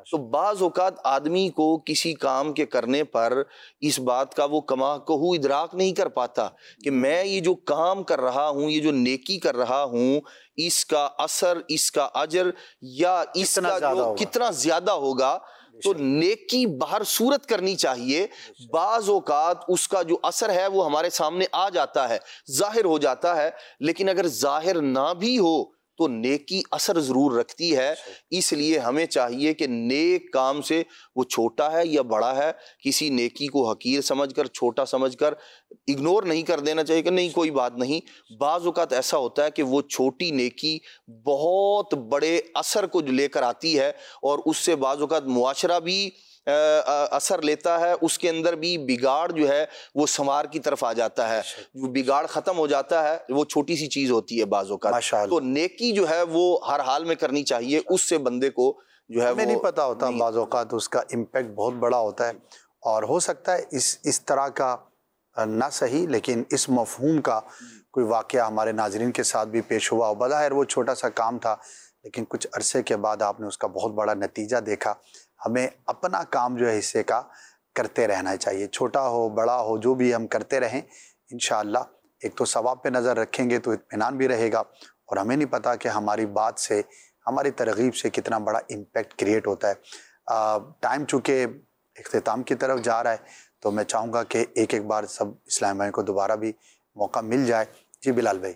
تو بعض اوقات آدمی کو کسی کام کے کرنے پر اس بات کا وہ کما کہو ادراک نہیں کر پاتا کہ میں یہ جو کام کر رہا ہوں، یہ جو نیکی کر رہا ہوں، اس کا اثر، اس کا اجر یا اس کا جو کتنا زیادہ ہوگا۔ تو نیکی باہر صورت کرنی چاہیے۔ بعض اوقات اس کا جو اثر ہے وہ ہمارے سامنے آ جاتا ہے، ظاہر ہو جاتا ہے، لیکن اگر ظاہر نہ بھی ہو تو نیکی اثر ضرور رکھتی ہے۔ اس لیے ہمیں چاہیے کہ نیک کام سے وہ چھوٹا ہے یا بڑا ہے، کسی نیکی کو حقیر سمجھ کر، چھوٹا سمجھ کر اگنور نہیں کر دینا چاہیے کہ نہیں کوئی بات نہیں۔ بعض اوقات ایسا ہوتا ہے کہ وہ چھوٹی نیکی بہت بڑے اثر کو لے کر آتی ہے، اور اس سے بعض اوقات معاشرہ بھی اثر لیتا ہے، اس کے اندر بھی بگاڑ جو ہے وہ سنوار کی طرف آ جاتا ہے، جو بگاڑ ختم ہو جاتا ہے، وہ چھوٹی سی چیز ہوتی ہے بعض اوقات۔ تو نیکی جو ہے وہ ہر حال میں کرنی چاہیے، اس سے بندے کو جو ہے ہمیں نہیں پتا ہوتا، بعض اوقات اس کا امپیکٹ بہت بڑا ہوتا ہے، اور ہو سکتا ہے اس طرح کا نہ صحیح لیکن اس مفہوم کا کوئی واقعہ ہمارے ناظرین کے ساتھ بھی پیش ہوا ہو۔ بظاہر وہ چھوٹا سا کام تھا، لیکن کچھ عرصے کے بعد آپ نے اس کا بہت بڑا نتیجہ دیکھا۔ ہمیں اپنا کام جو ہے حصے کا کرتے رہنا چاہیے، چھوٹا ہو بڑا ہو، جو بھی ہم کرتے رہیں انشاءاللہ ایک تو ثواب پہ نظر رکھیں گے تو اطمینان بھی رہے گا، اور ہمیں نہیں پتا کہ ہماری بات سے، ہماری ترغیب سے کتنا بڑا امپیکٹ کریٹ ہوتا ہے۔ ٹائم چونکہ اختتام کی طرف جا رہا ہے تو میں چاہوں گا کہ ایک بار سب اسلام بھائی کو دوبارہ بھی موقع مل جائے۔ جی بلال بھائی۔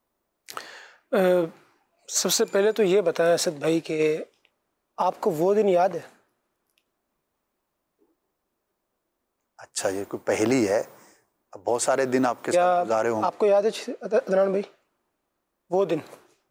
سب سے پہلے تو یہ بتائیں اسد بھائی کہ آپ کو وہ دن یاد ہے؟ اچھا، یہ کوئی پہلی ہے، بہت سارے دن آپ کے ساتھ گزارے ہوں۔ آپ کو یاد ہے عدنان بھائی وہ دن؟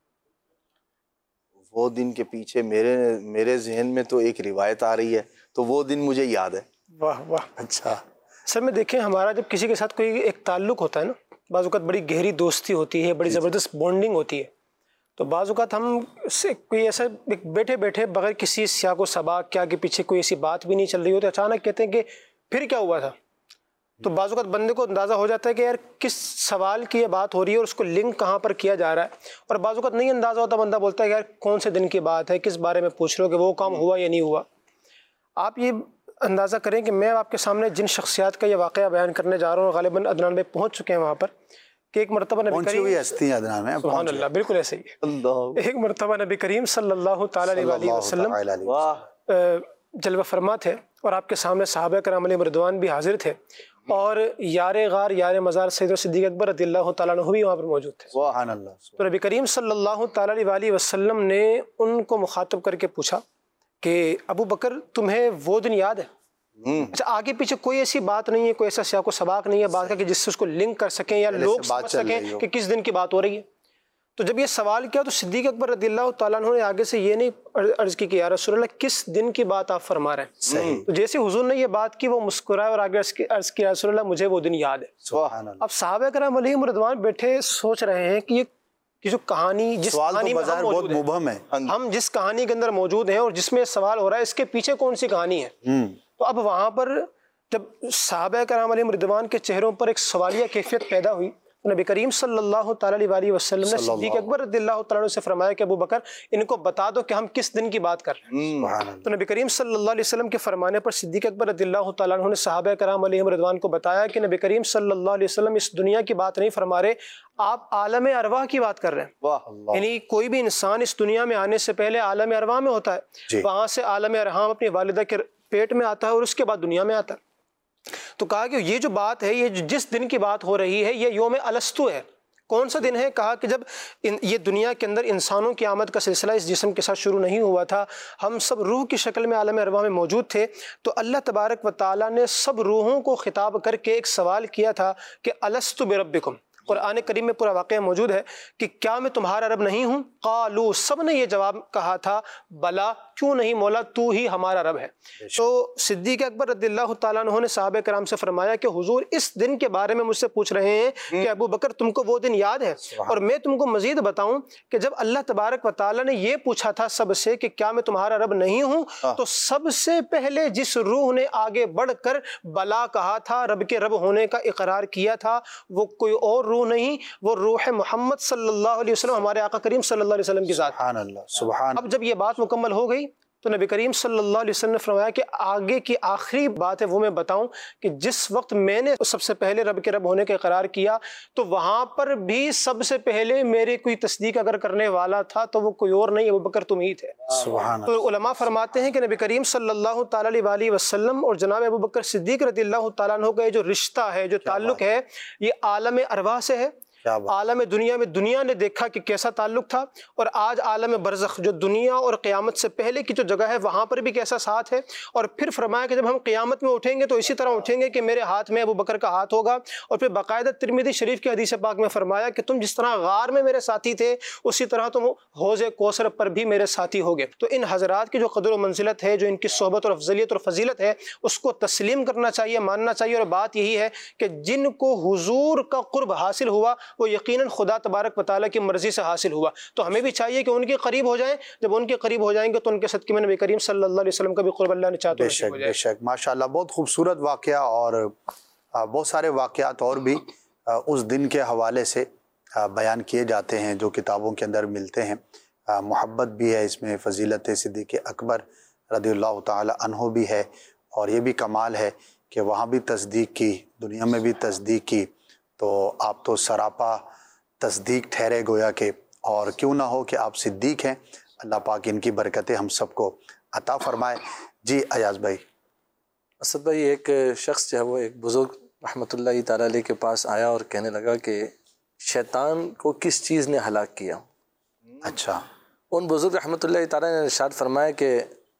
وہ دن کے پیچھے میرے ذہن میں تو ایک روایت آ رہی ہے، تو وہ دن مجھے یاد ہے۔ واہ واہ، اچھا۔ سر میں دیکھیں، ہمارا جب کسی کے ساتھ کوئی ایک تعلق ہوتا ہے نا، بعض اوقات بڑی گہری دوستی ہوتی ہے، بڑی زبردست بانڈنگ ہوتی ہے، تو بعض اوقات ہم سے کوئی ایسا بیٹھے بیٹھے بغیر کسی سیاق و سباق کے آگے پیچھے کوئی ایسی بات بھی نہیں چل رہی ہوتی، اچانک کہتے ہیں کہ پھر کیا ہوا تھا، تو بعض اوقات بندے کو اندازہ ہو جاتا ہے کہ یار کس سوال کی یہ بات ہو رہی ہے اور اس کو لنک کہاں پر کیا جا رہا ہے، اور بعض اوقات نہیں اندازہ ہوتا، بندہ بولتا ہے یار کون سے دن کی بات ہے، کس بارے میں پوچھ رہے ہو کہ وہ کام ہوا یا نہیں ہوا۔ آپ یہ اندازہ کریں کہ میں آپ کے سامنے جن شخصیات کا یہ واقعہ بیان کرنے جا رہا ہوں، غالباً عدنان بھائی پہنچ چکے ہیں وہاں پر، کہ ایک مرتبہ نبی کریم، ہستی عدنان میں سبحان اللہ، بالکل ایسے ہی ایک مرتبہ نبی کریم صلی اللہ تعالیٰ علیہ وسلم جلوہ فرما تھے، اور آپ کے سامنے صحابہ کرام علیہ رضوان بھی حاضر تھے، اور یار غار یار مزار سید صدیق اکبر رضی اللہ تعالیٰ عنہ بھی وہاں پر موجود تھے۔ سبحان اللہ۔ تو نبی کریم صلی اللہ تعالیٰ علیہ وسلم نے ان کو مخاطب کر کے پوچھا کہ ابو بکر تمہیں وہ دن یاد ہے؟ اچھا، آگے پیچھے کوئی ایسی بات نہیں ہے، کوئی ایسا سیاق و سباق نہیں ہے بات کا کہ جس سے اس کو لنک کر سکیں یا لوگ سمجھ سکیں کہ کس دن کی بات ہو رہی ہے۔ تو جب یہ سوال کیا تو صدیق اکبر رضی اللہ تعالیٰ عنہ نے آگے سے یہ نہیں عرض کی کہ یا رسول اللہ کس دن کی بات آپ فرما رہے ہیں؟ تو جیسے حضور نے یہ بات کی وہ مسکرائے اور آگے عرض کی یا رسول اللہ مجھے وہ دن یاد ہے۔ سبحان اللہ۔ اب صحابہ کرام علیہم رضوان بیٹھے سوچ رہے ہیں کہ یہ جو کہانی، جس کہانی میں ہم موجود ہیں، ہم جس کہانی کے اندر موجود ہیں اور جس میں سوال ہو رہا ہے، اس کے پیچھے کون سی کہانی ہے؟ تو اب وہاں پر جب صحابہ کرام علیہم رضوان کے چہروں پر ایک سوالیہ کیفیت پیدا ہوئی، نبی کریم صلی اللہ تعالیٰ علیہ وسلم نے صدیق اکبر رضی اللہ تعالیٰ عنہ سے فرمایا کہ ابو بکر ان کو بتا دو کہ ہم کس دن کی بات کر رہے ہیں۔ تو نبی کریم صلی اللہ علیہ وسلم کے فرمانے پر صدیق اکبر رضی اللہ تعالیٰ عنہ نے صحابہ کرام علیہم رضوان کو بتایا کہ نبی کریم صلی اللہ علیہ وسلم اس دنیا کی بات نہیں فرما رہے، آپ عالم ارواح کی بات کر رہے ہیں۔ یعنی کوئی بھی انسان اس دنیا میں آنے سے پہلے عالم ارواح میں ہوتا ہے، وہاں سے عالم ارحام اپنی والدہ کے پیٹ میں آتا ہے اور اس کے بعد دنیا میں آتا ہے۔ تو کہا کہ یہ جو بات ہے، یہ جس دن کی بات ہو رہی ہے، یہ یوم الستو ہے۔ کون سا دن ہے؟ کہا کہ جب یہ دنیا کے اندر انسانوں کی آمد کا سلسلہ اس جسم کے ساتھ شروع نہیں ہوا تھا، ہم سب روح کی شکل میں عالم ارواح میں موجود تھے، تو اللہ تبارک و تعالیٰ نے سب روحوں کو خطاب کر کے ایک سوال کیا تھا کہ الستو بربکم۔ قرآن کریم میں پورا واقعہ موجود ہے کہ کیا میں تمہارا رب نہیں ہوں؟ قالو، سب نے یہ جواب کہا تھا بلا، کیوں نہیں مولا، تو ہی ہمارا رب ہے۔ تو صدیق اکبر رضی اللہ تعالیٰ عنہ نے صحابہ کرام سے فرمایا کہ حضور اس دن کے بارے میں مجھ سے پوچھ رہے ہیں کہ ابو بکر تم کو وہ دن یاد ہے؟ اور میں تم کو مزید بتاؤں کہ جب اللہ تبارک و تعالیٰ نے یہ پوچھا تھا سب سے کہ کیا میں تمہارا رب نہیں ہوں، تو سب سے پہلے جس روح نے آگے بڑھ کر بلا کہا تھا، رب کے رب ہونے کا اقرار کیا تھا، وہ کوئی اور روح نہیں، وہ روح محمد صلی اللہ علیہ وسلم، ہمارے آقا کریم صلی اللہ علیہ وسلم کی ذات۔ سبحان اللہ، سبحان۔ اب جب یہ بات مکمل ہو گئی تو نبی کریم صلی اللہ علیہ وسلم نے فرمایا کہ آگے کی آخری بات ہے وہ میں بتاؤں کہ جس وقت میں نے سب سے پہلے رب کے رب ہونے کا اقرار کیا تو وہاں پر بھی سب سے پہلے میرے کوئی تصدیق اگر کرنے والا تھا تو وہ کوئی اور نہیں، ابوبکر تم ہی تھے۔ سبحان تو علماء فرماتے ہیں کہ نبی کریم صلی اللہ تعالیٰ علیہ وسلم اور جناب ابوبکر صدیق رضی اللہ تعالیٰ عنہ کا یہ جو رشتہ ہے، جو تعلق ہے، یہ عالم ارواح سے ہے۔ عالم دنیا میں دنیا نے دیکھا کہ کیسا تعلق تھا، اور آج عالم برزخ جو دنیا اور قیامت سے پہلے کی جو جگہ ہے وہاں پر بھی کیسا ساتھ ہے۔ اور پھر فرمایا کہ جب ہم قیامت میں اٹھیں گے تو اسی طرح اٹھیں گے کہ میرے ہاتھ میں ابوبکر کا ہاتھ ہوگا۔ اور پھر باقاعدہ ترمذی شریف کی حدیث پاک میں فرمایا کہ تم جس طرح غار میں میرے ساتھی تھے اسی طرح تم حوض کوثر پر بھی میرے ساتھی ہوگے۔ تو ان حضرات کی جو قدر و منزلت ہے، جو ان کی صحبت اور افضلیت اور فضیلت ہے، اس کو تسلیم کرنا چاہیے، ماننا چاہیے۔ اور بات یہی ہے کہ جن کو حضور کا قرب حاصل ہوا وہ یقیناً خدا تبارک و تعالیٰ کی مرضی سے حاصل ہوا، تو ہمیں بھی چاہیے کہ ان کے قریب ہو جائیں۔ جب ان کے قریب ہو جائیں گے تو ان کے صدقے میں نبی کریم صلی اللہ علیہ وسلم کا بھی قرب اللہ نے چاہتے ہیں۔ بے شک ماشاءاللہ، بہت خوبصورت واقعہ، اور بہت سارے واقعات اور بھی اس دن کے حوالے سے بیان کیے جاتے ہیں جو کتابوں کے اندر ملتے ہیں۔ محبت بھی ہے اس میں، فضیلت صدیق اکبر رضی اللہ تعالی عنہ بھی ہے، اور یہ بھی کمال ہے کہ وہاں بھی تصدیق کی، دنیا میں بھی تصدیق کی، تو آپ تو سراپا تصدیق ٹھہرے گویا کہ، اور کیوں نہ ہو کہ آپ صدیق ہیں۔ اللہ پاک ان کی برکتیں ہم سب کو عطا فرمائے۔ جی ایاز بھائی۔ اسد بھائی، ایک شخص جو ہے وہ ایک بزرگ رحمۃ اللہ تعالیٰ علیہ کے پاس آیا اور کہنے لگا کہ شیطان کو کس چیز نے ہلاک کیا؟ اچھا۔ ان بزرگ رحمۃ اللہ تعالیٰ نے ارشاد فرمایا کہ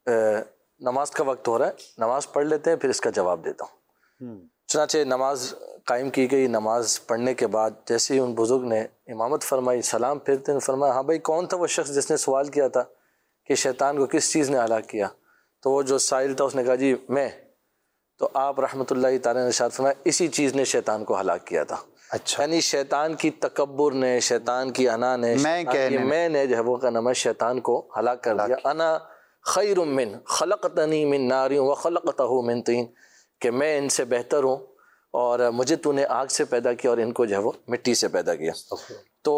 نماز کا وقت ہو رہا ہے، نماز پڑھ لیتے ہیں پھر اس کا جواب دیتا ہوں۔ چنانچہ نماز قائم کی گئی۔ نماز پڑھنے کے بعد جیسے ہی ان بزرگ نے امامت فرمائی، سلام پھرتے ہیں، فرمایا ہاں بھائی کون تھا وہ شخص جس نے سوال کیا تھا کہ شیطان کو کس چیز نے ہلاک کیا؟ تو وہ جو سائل تھا اس نے کہا جی میں۔ تو آپ رحمۃ اللہ تعالیٰ نے ارشاد فرمایا اسی چیز نے شیطان کو ہلاک کیا تھا۔ اچھا، یعنی شیطان کی تکبر نے، شیطان کی انا نے، میں نے جو ہے وہ کا نام شیطان کو ہلاک کر دیا۔ انا خیر من خلقتنی من نار وخلقتہ من طین، کہ میں ان سے بہتر ہوں اور مجھے تو نے آگ سے پیدا کیا اور ان کو جو ہے وہ مٹی سے پیدا کیا۔ تو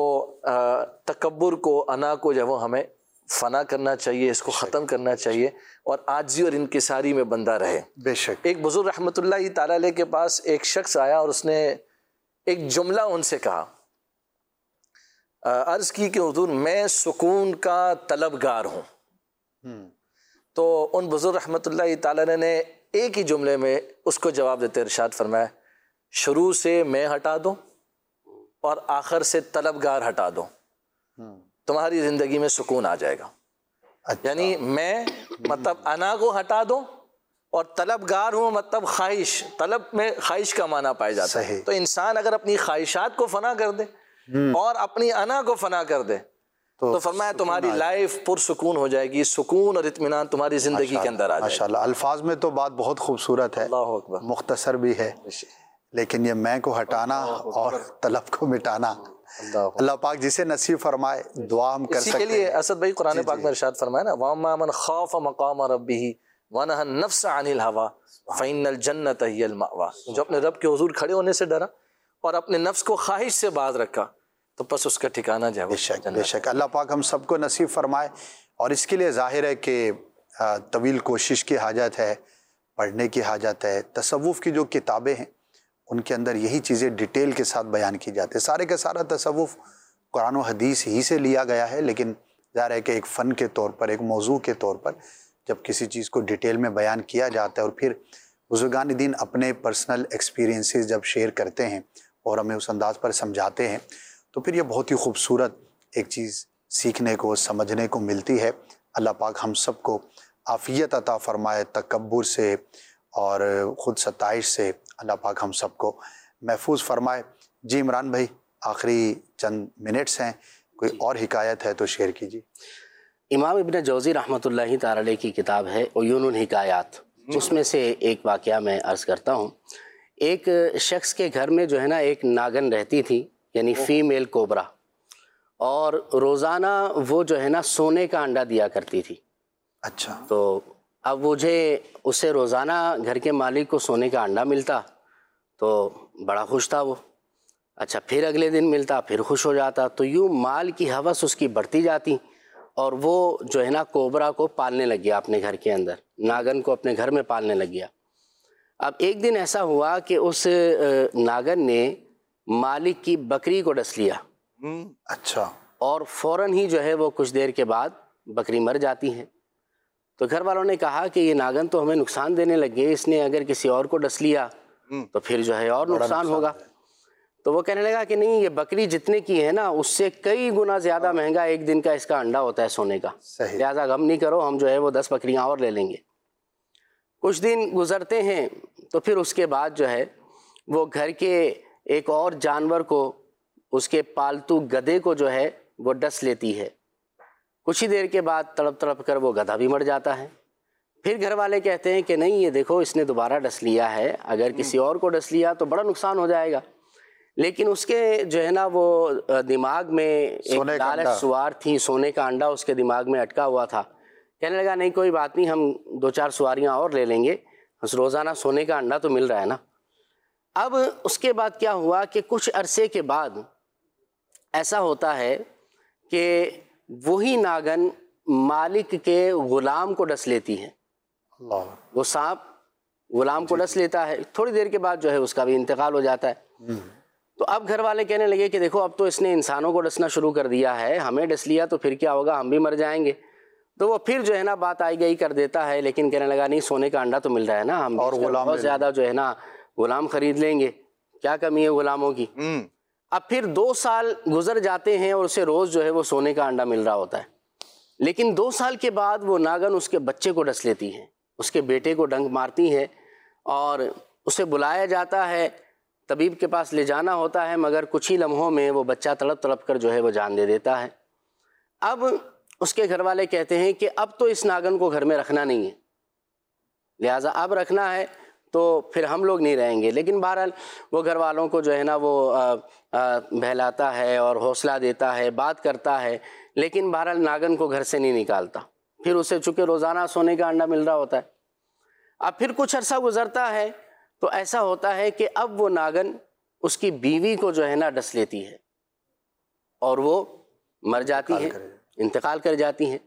تکبر کو، انا کو جو ہے وہ ہمیں فنا کرنا چاہیے، اس کو ختم کرنا چاہیے، اور عاجزی اور انکساری میں بندہ رہے۔ بے شک۔ ایک بزرگ رحمۃ اللہ تعالیٰ علیہ کے پاس ایک شخص آیا اور اس نے ایک جملہ ان سے کہا، عرض کی کہ حضور میں سکون کا طلبگار ہوں۔ تو ان بزرگ رحمۃ اللہ تعالیٰ نے ایک ہی جملے میں اس کو جواب دیتے ارشاد فرمایا، شروع سے میں ہٹا دو اور آخر سے طلبگار ہٹا دو، تمہاری زندگی میں سکون آ جائے گا۔ یعنی میں مطلب انا کو ہٹا دو، اور طلبگار ہوں مطلب خواہش، طلب میں خواہش کا معنی پایا جاتا ہے۔ تو انسان اگر اپنی خواہشات کو فنا کر دے اور اپنی انا کو فنا کر دے تو فرمایا تمہاری لائف پرسکون ہو جائے گی، سکون اور اطمینان تمہاری زندگی کے اندر آ جائے گا۔ ماشاءاللہ، الفاظ میں تو بات بہت خوبصورت ہے، اللہ اکبر، مختصر بھی ہے، لیکن یہ میں کو ہٹانا اور طلب کو مٹانا اللہ پاک جسے نصیب فرمائے، دعا ہم کر سکتے ہیں۔ اسی کے لیے اسد بھائی قرآن پاک میں ارشاد فرمایا نا، وَأَمَّا مَنْ خَافَ مَقَامَ رَبِّهِ وَنَهَى النَّفْسَ عَنِ الْهَوَىٰ فَإِنَّ الْجَنَّةَ هِيَ الْمَأْوَىٰ، جو اپنے رب کے حضور کھڑے ہونے سے ڈرا اور اپنے نفس کو خواہش سے باز رکھا تو پس اس کا ٹھکانہ جو ہے بے شک اللہ پاک ہم سب کو نصیب فرمائے۔ اور اس کے لیے ظاہر ہے کہ طویل کوشش کی حاجت ہے، پڑھنے کی حاجت ہے۔ تصوف کی جو کتابیں ہیں ان کے اندر یہی چیزیں ڈیٹیل کے ساتھ بیان کی جاتی ہے۔ سارے کا سارا تصوف قرآن و حدیث ہی سے لیا گیا ہے، لیکن ظاہر ہے کہ ایک فن کے طور پر، ایک موضوع کے طور پر جب کسی چیز کو ڈیٹیل میں بیان کیا جاتا ہے اور پھر بزرگان دین اپنے پرسنل ایکسپیرینسز جب شیئر کرتے ہیں اور ہمیں اس انداز پر سمجھاتے ہیں تو پھر یہ بہت ہی خوبصورت ایک چیز سیکھنے کو، سمجھنے کو ملتی ہے۔ اللہ پاک ہم سب کو عافیت عطا فرمائے، تکبر سے اور خود ستائش سے اللہ پاک ہم سب کو محفوظ فرمائے۔ جی عمران بھائی، آخری چند منٹس ہیں، کوئی اور حکایت ہے تو شیئر کیجیے۔ امام ابن جوزی رحمۃ اللہ تعالی علیہ کی کتاب ہے عیون الحکایات، اس میں سے ایک واقعہ میں عرض کرتا ہوں۔ ایک شخص کے گھر میں جو ہے نا ایک ناگن رہتی تھی، یعنی فیمیل کوبرا، اور روزانہ وہ جو ہے نا سونے کا انڈا دیا کرتی تھی۔ اچھا، تو اب مجھے اسے روزانہ گھر کے مالک کو سونے کا انڈا ملتا تو بڑا خوش تھا وہ۔ اچھا، پھر اگلے دن ملتا، پھر خوش ہو جاتا۔ تو یوں مال کی ہوس اس کی بڑھتی جاتی، اور وہ جو ہے نا کوبرا کو پالنے لگ گیا اپنے گھر کے اندر، ناگن کو اپنے گھر میں پالنے لگ گیا۔ اب ایک دن ایسا ہوا کہ اس ناگن نے مالک کی بکری کو ڈس لیا، اچھا، اور فوراً ہی جو ہے وہ کچھ دیر کے بعد بکری مر جاتی ہے۔ تو گھر والوں نے کہا کہ یہ ناگن تو ہمیں نقصان دینے لگ گئے، اس نے اگر کسی اور کو ڈس لیا تو پھر جو ہے اور نقصان ہوگا۔ تو وہ کہنے لگا کہ نہیں، یہ بکری جتنے کی ہے نا اس سے کئی گنا زیادہ مہنگا ایک دن کا اس کا انڈا ہوتا ہے سونے کا، لہٰذا غم نہیں کرو، ہم جو ہے وہ 10 بکریاں اور لے لیں گے۔ کچھ دن گزرتے ہیں تو پھر اس کے بعد جو ہے وہ گھر کے ایک اور جانور کو، اس کے پالتو گدھے کو جو ہے وہ ڈس لیتی ہے۔ کچھ ہی دیر کے بعد تڑپ تڑپ کر وہ گدھا بھی مر جاتا ہے۔ پھر گھر والے کہتے ہیں کہ نہیں، یہ دیکھو اس نے دوبارہ ڈس لیا ہے، اگر کسی اور کو ڈس لیا تو بڑا نقصان ہو جائے گا۔ لیکن اس کے جو ہے نا وہ دماغ میں ایک لالچ سوار تھی، سونے کا انڈا اس کے دماغ میں اٹکا ہوا تھا۔ کہنے لگا نہیں کوئی بات نہیں، ہم 2-4 سواریاں اور لے لیں گے، روزانہ سونے کا انڈا تو مل رہا ہے نا۔ اب اس کے بعد کیا ہوا کہ کچھ عرصے کے بعد ایسا ہوتا ہے کہ وہی ناگن مالک کے غلام کو ڈس لیتی ہے۔ وہ سانپ غلام کو ڈس لیتا ہے، تھوڑی دیر کے بعد جو ہے اس کا بھی انتقال ہو جاتا ہے۔ تو اب گھر والے کہنے لگے کہ دیکھو اب تو اس نے انسانوں کو ڈسنا شروع کر دیا ہے، ہمیں ڈس لیا تو پھر کیا ہوگا، ہم بھی مر جائیں گے۔ تو وہ پھر جو ہے نا بات آئی گئی کر دیتا ہے، لیکن کہنے لگا نہیں، سونے کا انڈا تو مل رہا ہے نا، ہم اور بہت زیادہ جو ہے نا غلام خرید لیں گے، کیا کمی ہے غلاموں کی۔ اب پھر 2 سال گزر جاتے ہیں اور اسے روز جو ہے وہ سونے کا انڈا مل رہا ہوتا ہے، لیکن 2 سال کے بعد وہ ناگن اس کے بچے کو ڈس لیتی ہے، اس کے بیٹے کو ڈنک مارتی ہے، اور اسے بلایا جاتا ہے، طبیب کے پاس لے جانا ہوتا ہے، مگر کچھ ہی لمحوں میں وہ بچہ تڑپ تڑپ کر جو ہے وہ جان دے دیتا ہے۔ اب اس کے گھر والے کہتے ہیں کہ اب تو اس ناگن کو گھر میں رکھنا نہیں ہے، لہٰذا اب رکھنا ہے تو پھر ہم لوگ نہیں رہیں گے۔ لیکن بہرحال وہ گھر والوں کو جو ہے نا وہ بہلاتا ہے اور حوصلہ دیتا ہے، بات کرتا ہے، لیکن بہرحال ناگن کو گھر سے نہیں نکالتا۔ پھر اسے چونکہ روزانہ سونے کا انڈا مل رہا ہوتا ہے۔ اب پھر کچھ عرصہ گزرتا ہے تو ایسا ہوتا ہے کہ اب وہ ناگن اس کی بیوی کو جو ہے نا ڈس لیتی ہے اور وہ مر جاتی ہے، انتقال کر جاتی ہیں۔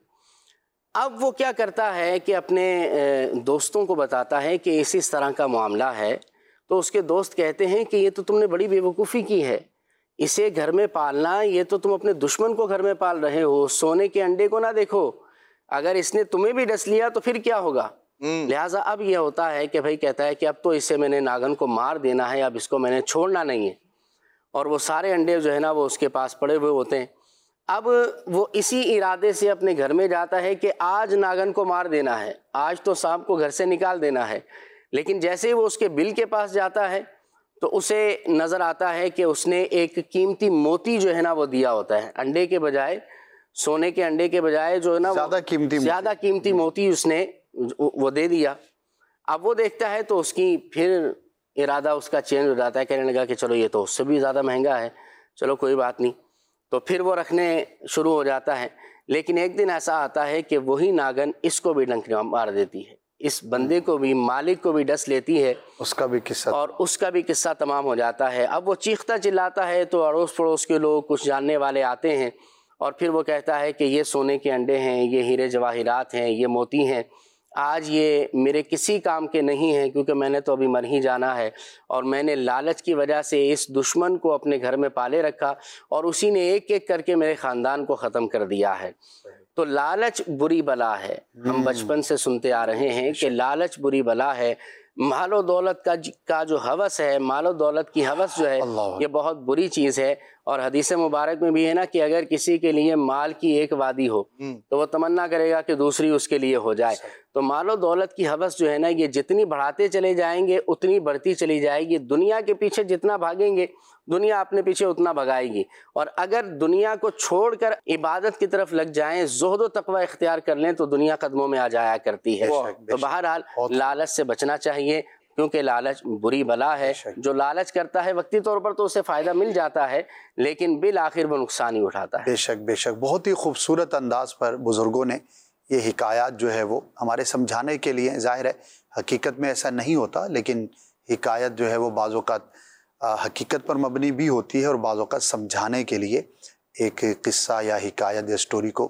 اب وہ کیا کرتا ہے کہ اپنے دوستوں کو بتاتا ہے کہ اس طرح کا معاملہ ہے، تو اس کے دوست کہتے ہیں کہ یہ تو تم نے بڑی بے وقوفی کی ہے، اسے گھر میں پالنا، یہ تو تم اپنے دشمن کو گھر میں پال رہے ہو، سونے کے انڈے کو نہ دیکھو، اگر اس نے تمہیں بھی ڈس لیا تو پھر کیا ہوگا۔ لہٰذا اب یہ ہوتا ہے کہ بھائی کہتا ہے کہ اب تو اسے میں نے ناگن کو مار دینا ہے، اب اس کو میں نے چھوڑنا نہیں ہے، اور وہ سارے انڈے جو ہے نا وہ اس کے پاس پڑے ہوئے ہوتے ہیں۔ اب وہ اسی ارادے سے اپنے گھر میں جاتا ہے کہ آج ناگن کو مار دینا ہے، آج تو سانپ کو گھر سے نکال دینا ہے، لیکن جیسے ہی وہ اس کے بل کے پاس جاتا ہے تو اسے نظر آتا ہے کہ اس نے ایک قیمتی موتی جو ہے نا وہ دیا ہوتا ہے، انڈے کے بجائے، سونے کے انڈے کے بجائے جو ہے نا زیادہ قیمتی موتی اس نے وہ دے دیا۔ اب وہ دیکھتا ہے تو اس کی پھر ارادہ اس کا چینج ہو جاتا ہے، کہنے لگا کہ چلو یہ تو اس سے بھی زیادہ مہنگا ہے، چلو کوئی بات نہیں، تو پھر وہ رکھنے شروع ہو جاتا ہے۔ لیکن ایک دن ایسا آتا ہے کہ وہی ناگن اس کو بھی ڈنک مار دیتی ہے، اس بندے کو بھی، مالک کو بھی ڈس لیتی ہے، اس کا بھی قصہ، اور اس کا بھی قصہ تمام ہو جاتا ہے۔ اب وہ چیختا چلاتا ہے تو اڑوس پڑوس کے لوگ، کچھ جاننے والے آتے ہیں، اور پھر وہ کہتا ہے کہ یہ سونے کے انڈے ہیں، یہ ہیرے جواہرات ہیں، یہ موتی ہیں، آج یہ میرے کسی کام کے نہیں ہیں، کیونکہ میں نے تو ابھی مر ہی جانا ہے، اور میں نے لالچ کی وجہ سے اس دشمن کو اپنے گھر میں پالے رکھا، اور اسی نے ایک ایک کر کے میرے خاندان کو ختم کر دیا ہے۔ تو لالچ بری بلا ہے، ہم بچپن سے سنتے آ رہے ہیں کہ لالچ بری بلا ہے، مال و دولت کا جو ہوس ہے، مال و دولت کی ہوس جو ہے یہ بہت بری چیز ہے۔ اور حدیث مبارک میں بھی ہے نا کہ اگر کسی کے لیے مال کی ایک وادی ہو تو وہ تمنا کرے گا کہ دوسری اس کے لیے ہو جائے۔ تو مال و دولت کی ہوس جو ہے نا یہ جتنی بڑھاتے چلے جائیں گے اتنی بڑھتی چلی جائے گی، دنیا کے پیچھے جتنا بھاگیں گے دنیا اپنے پیچھے اتنا بھگائے گی، اور اگر دنیا کو چھوڑ کر عبادت کی طرف لگ جائیں، زہد و تقوی اختیار کر لیں تو دنیا قدموں میں آ جایا کرتی ہے۔ تو بہرحال لالچ سے بچنا چاہیے، کیونکہ لالچ بری بلا ہے۔ جو لالچ کرتا ہے وقتی طور پر تو اسے فائدہ مل جاتا ہے، لیکن بالآخر وہ نقصان ہی اٹھاتا ہے۔ بے شک بے شک، بہت ہی خوبصورت انداز پر بزرگوں نے یہ حکایات جو ہے وہ ہمارے سمجھانے کے لیے، ظاہر ہے حقیقت میں ایسا نہیں ہوتا، لیکن حکایت جو ہے وہ بعض اوقات حقیقت پر مبنی بھی ہوتی ہے، اور بعض اوقات سمجھانے کے لیے ایک قصہ یا حکایت یا سٹوری کو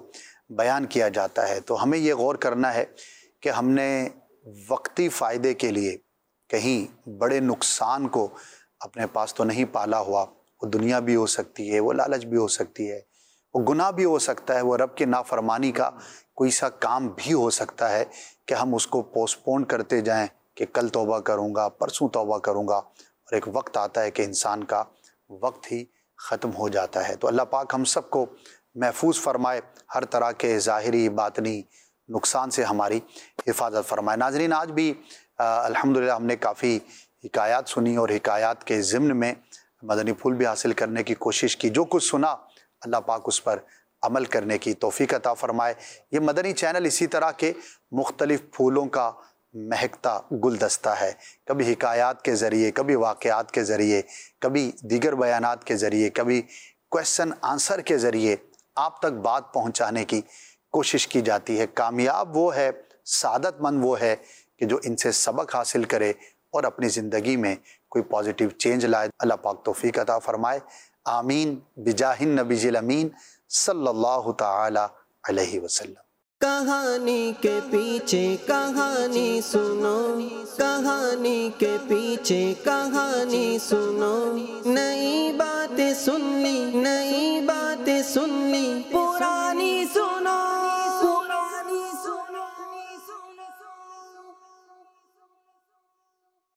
بیان کیا جاتا ہے تو ہمیں یہ غور کرنا ہے کہ ہم نے وقتی فائدے کے لیے کہیں بڑے نقصان کو اپنے پاس تو نہیں پالا ہوا. وہ دنیا بھی ہو سکتی ہے، وہ لالچ بھی ہو سکتی ہے، وہ گناہ بھی ہو سکتا ہے، وہ رب کی نافرمانی کا کوئی سا کام بھی ہو سکتا ہے کہ ہم اس کو پوسٹ پون کرتے جائیں کہ کل توبہ کروں گا، پرسوں توبہ کروں گا، اور ایک وقت آتا ہے کہ انسان کا وقت ہی ختم ہو جاتا ہے. تو اللہ پاک ہم سب کو محفوظ فرمائے، ہر طرح کے ظاہری باطنی نقصان سے ہماری حفاظت فرمائے. ناظرین، آج بھی الحمدللہ ہم نے کافی حکایات سنی اور حکایات کے ضمن میں مدنی پھول بھی حاصل کرنے کی کوشش کی. جو کچھ سنا اللہ پاک اس پر عمل کرنے کی توفیق عطا فرمائے. یہ مدنی چینل اسی طرح کے مختلف پھولوں کا مہکتا گلدستہ ہے، کبھی حکایات کے ذریعے، کبھی واقعات کے ذریعے، کبھی دیگر بیانات کے ذریعے، کبھی کویسچن آنسر کے ذریعے آپ تک بات پہنچانے کی کوشش کی جاتی ہے. کامیاب وہ ہے، سعادت مند وہ ہے کہ جو ان سے سبق حاصل کرے اور اپنی زندگی میں کوئی پازیٹیو چینج لائے. اللہ پاک توفیق عطا فرمائے. آمین بجاہ النبی الامین صلی اللہ تعالی علیہ وسلم. کہانی کے پیچھے کہانی سنو، کہانی کے پیچھے کہانی سنو، نئی باتیں سن لی، نئی باتیں سن لی، پورا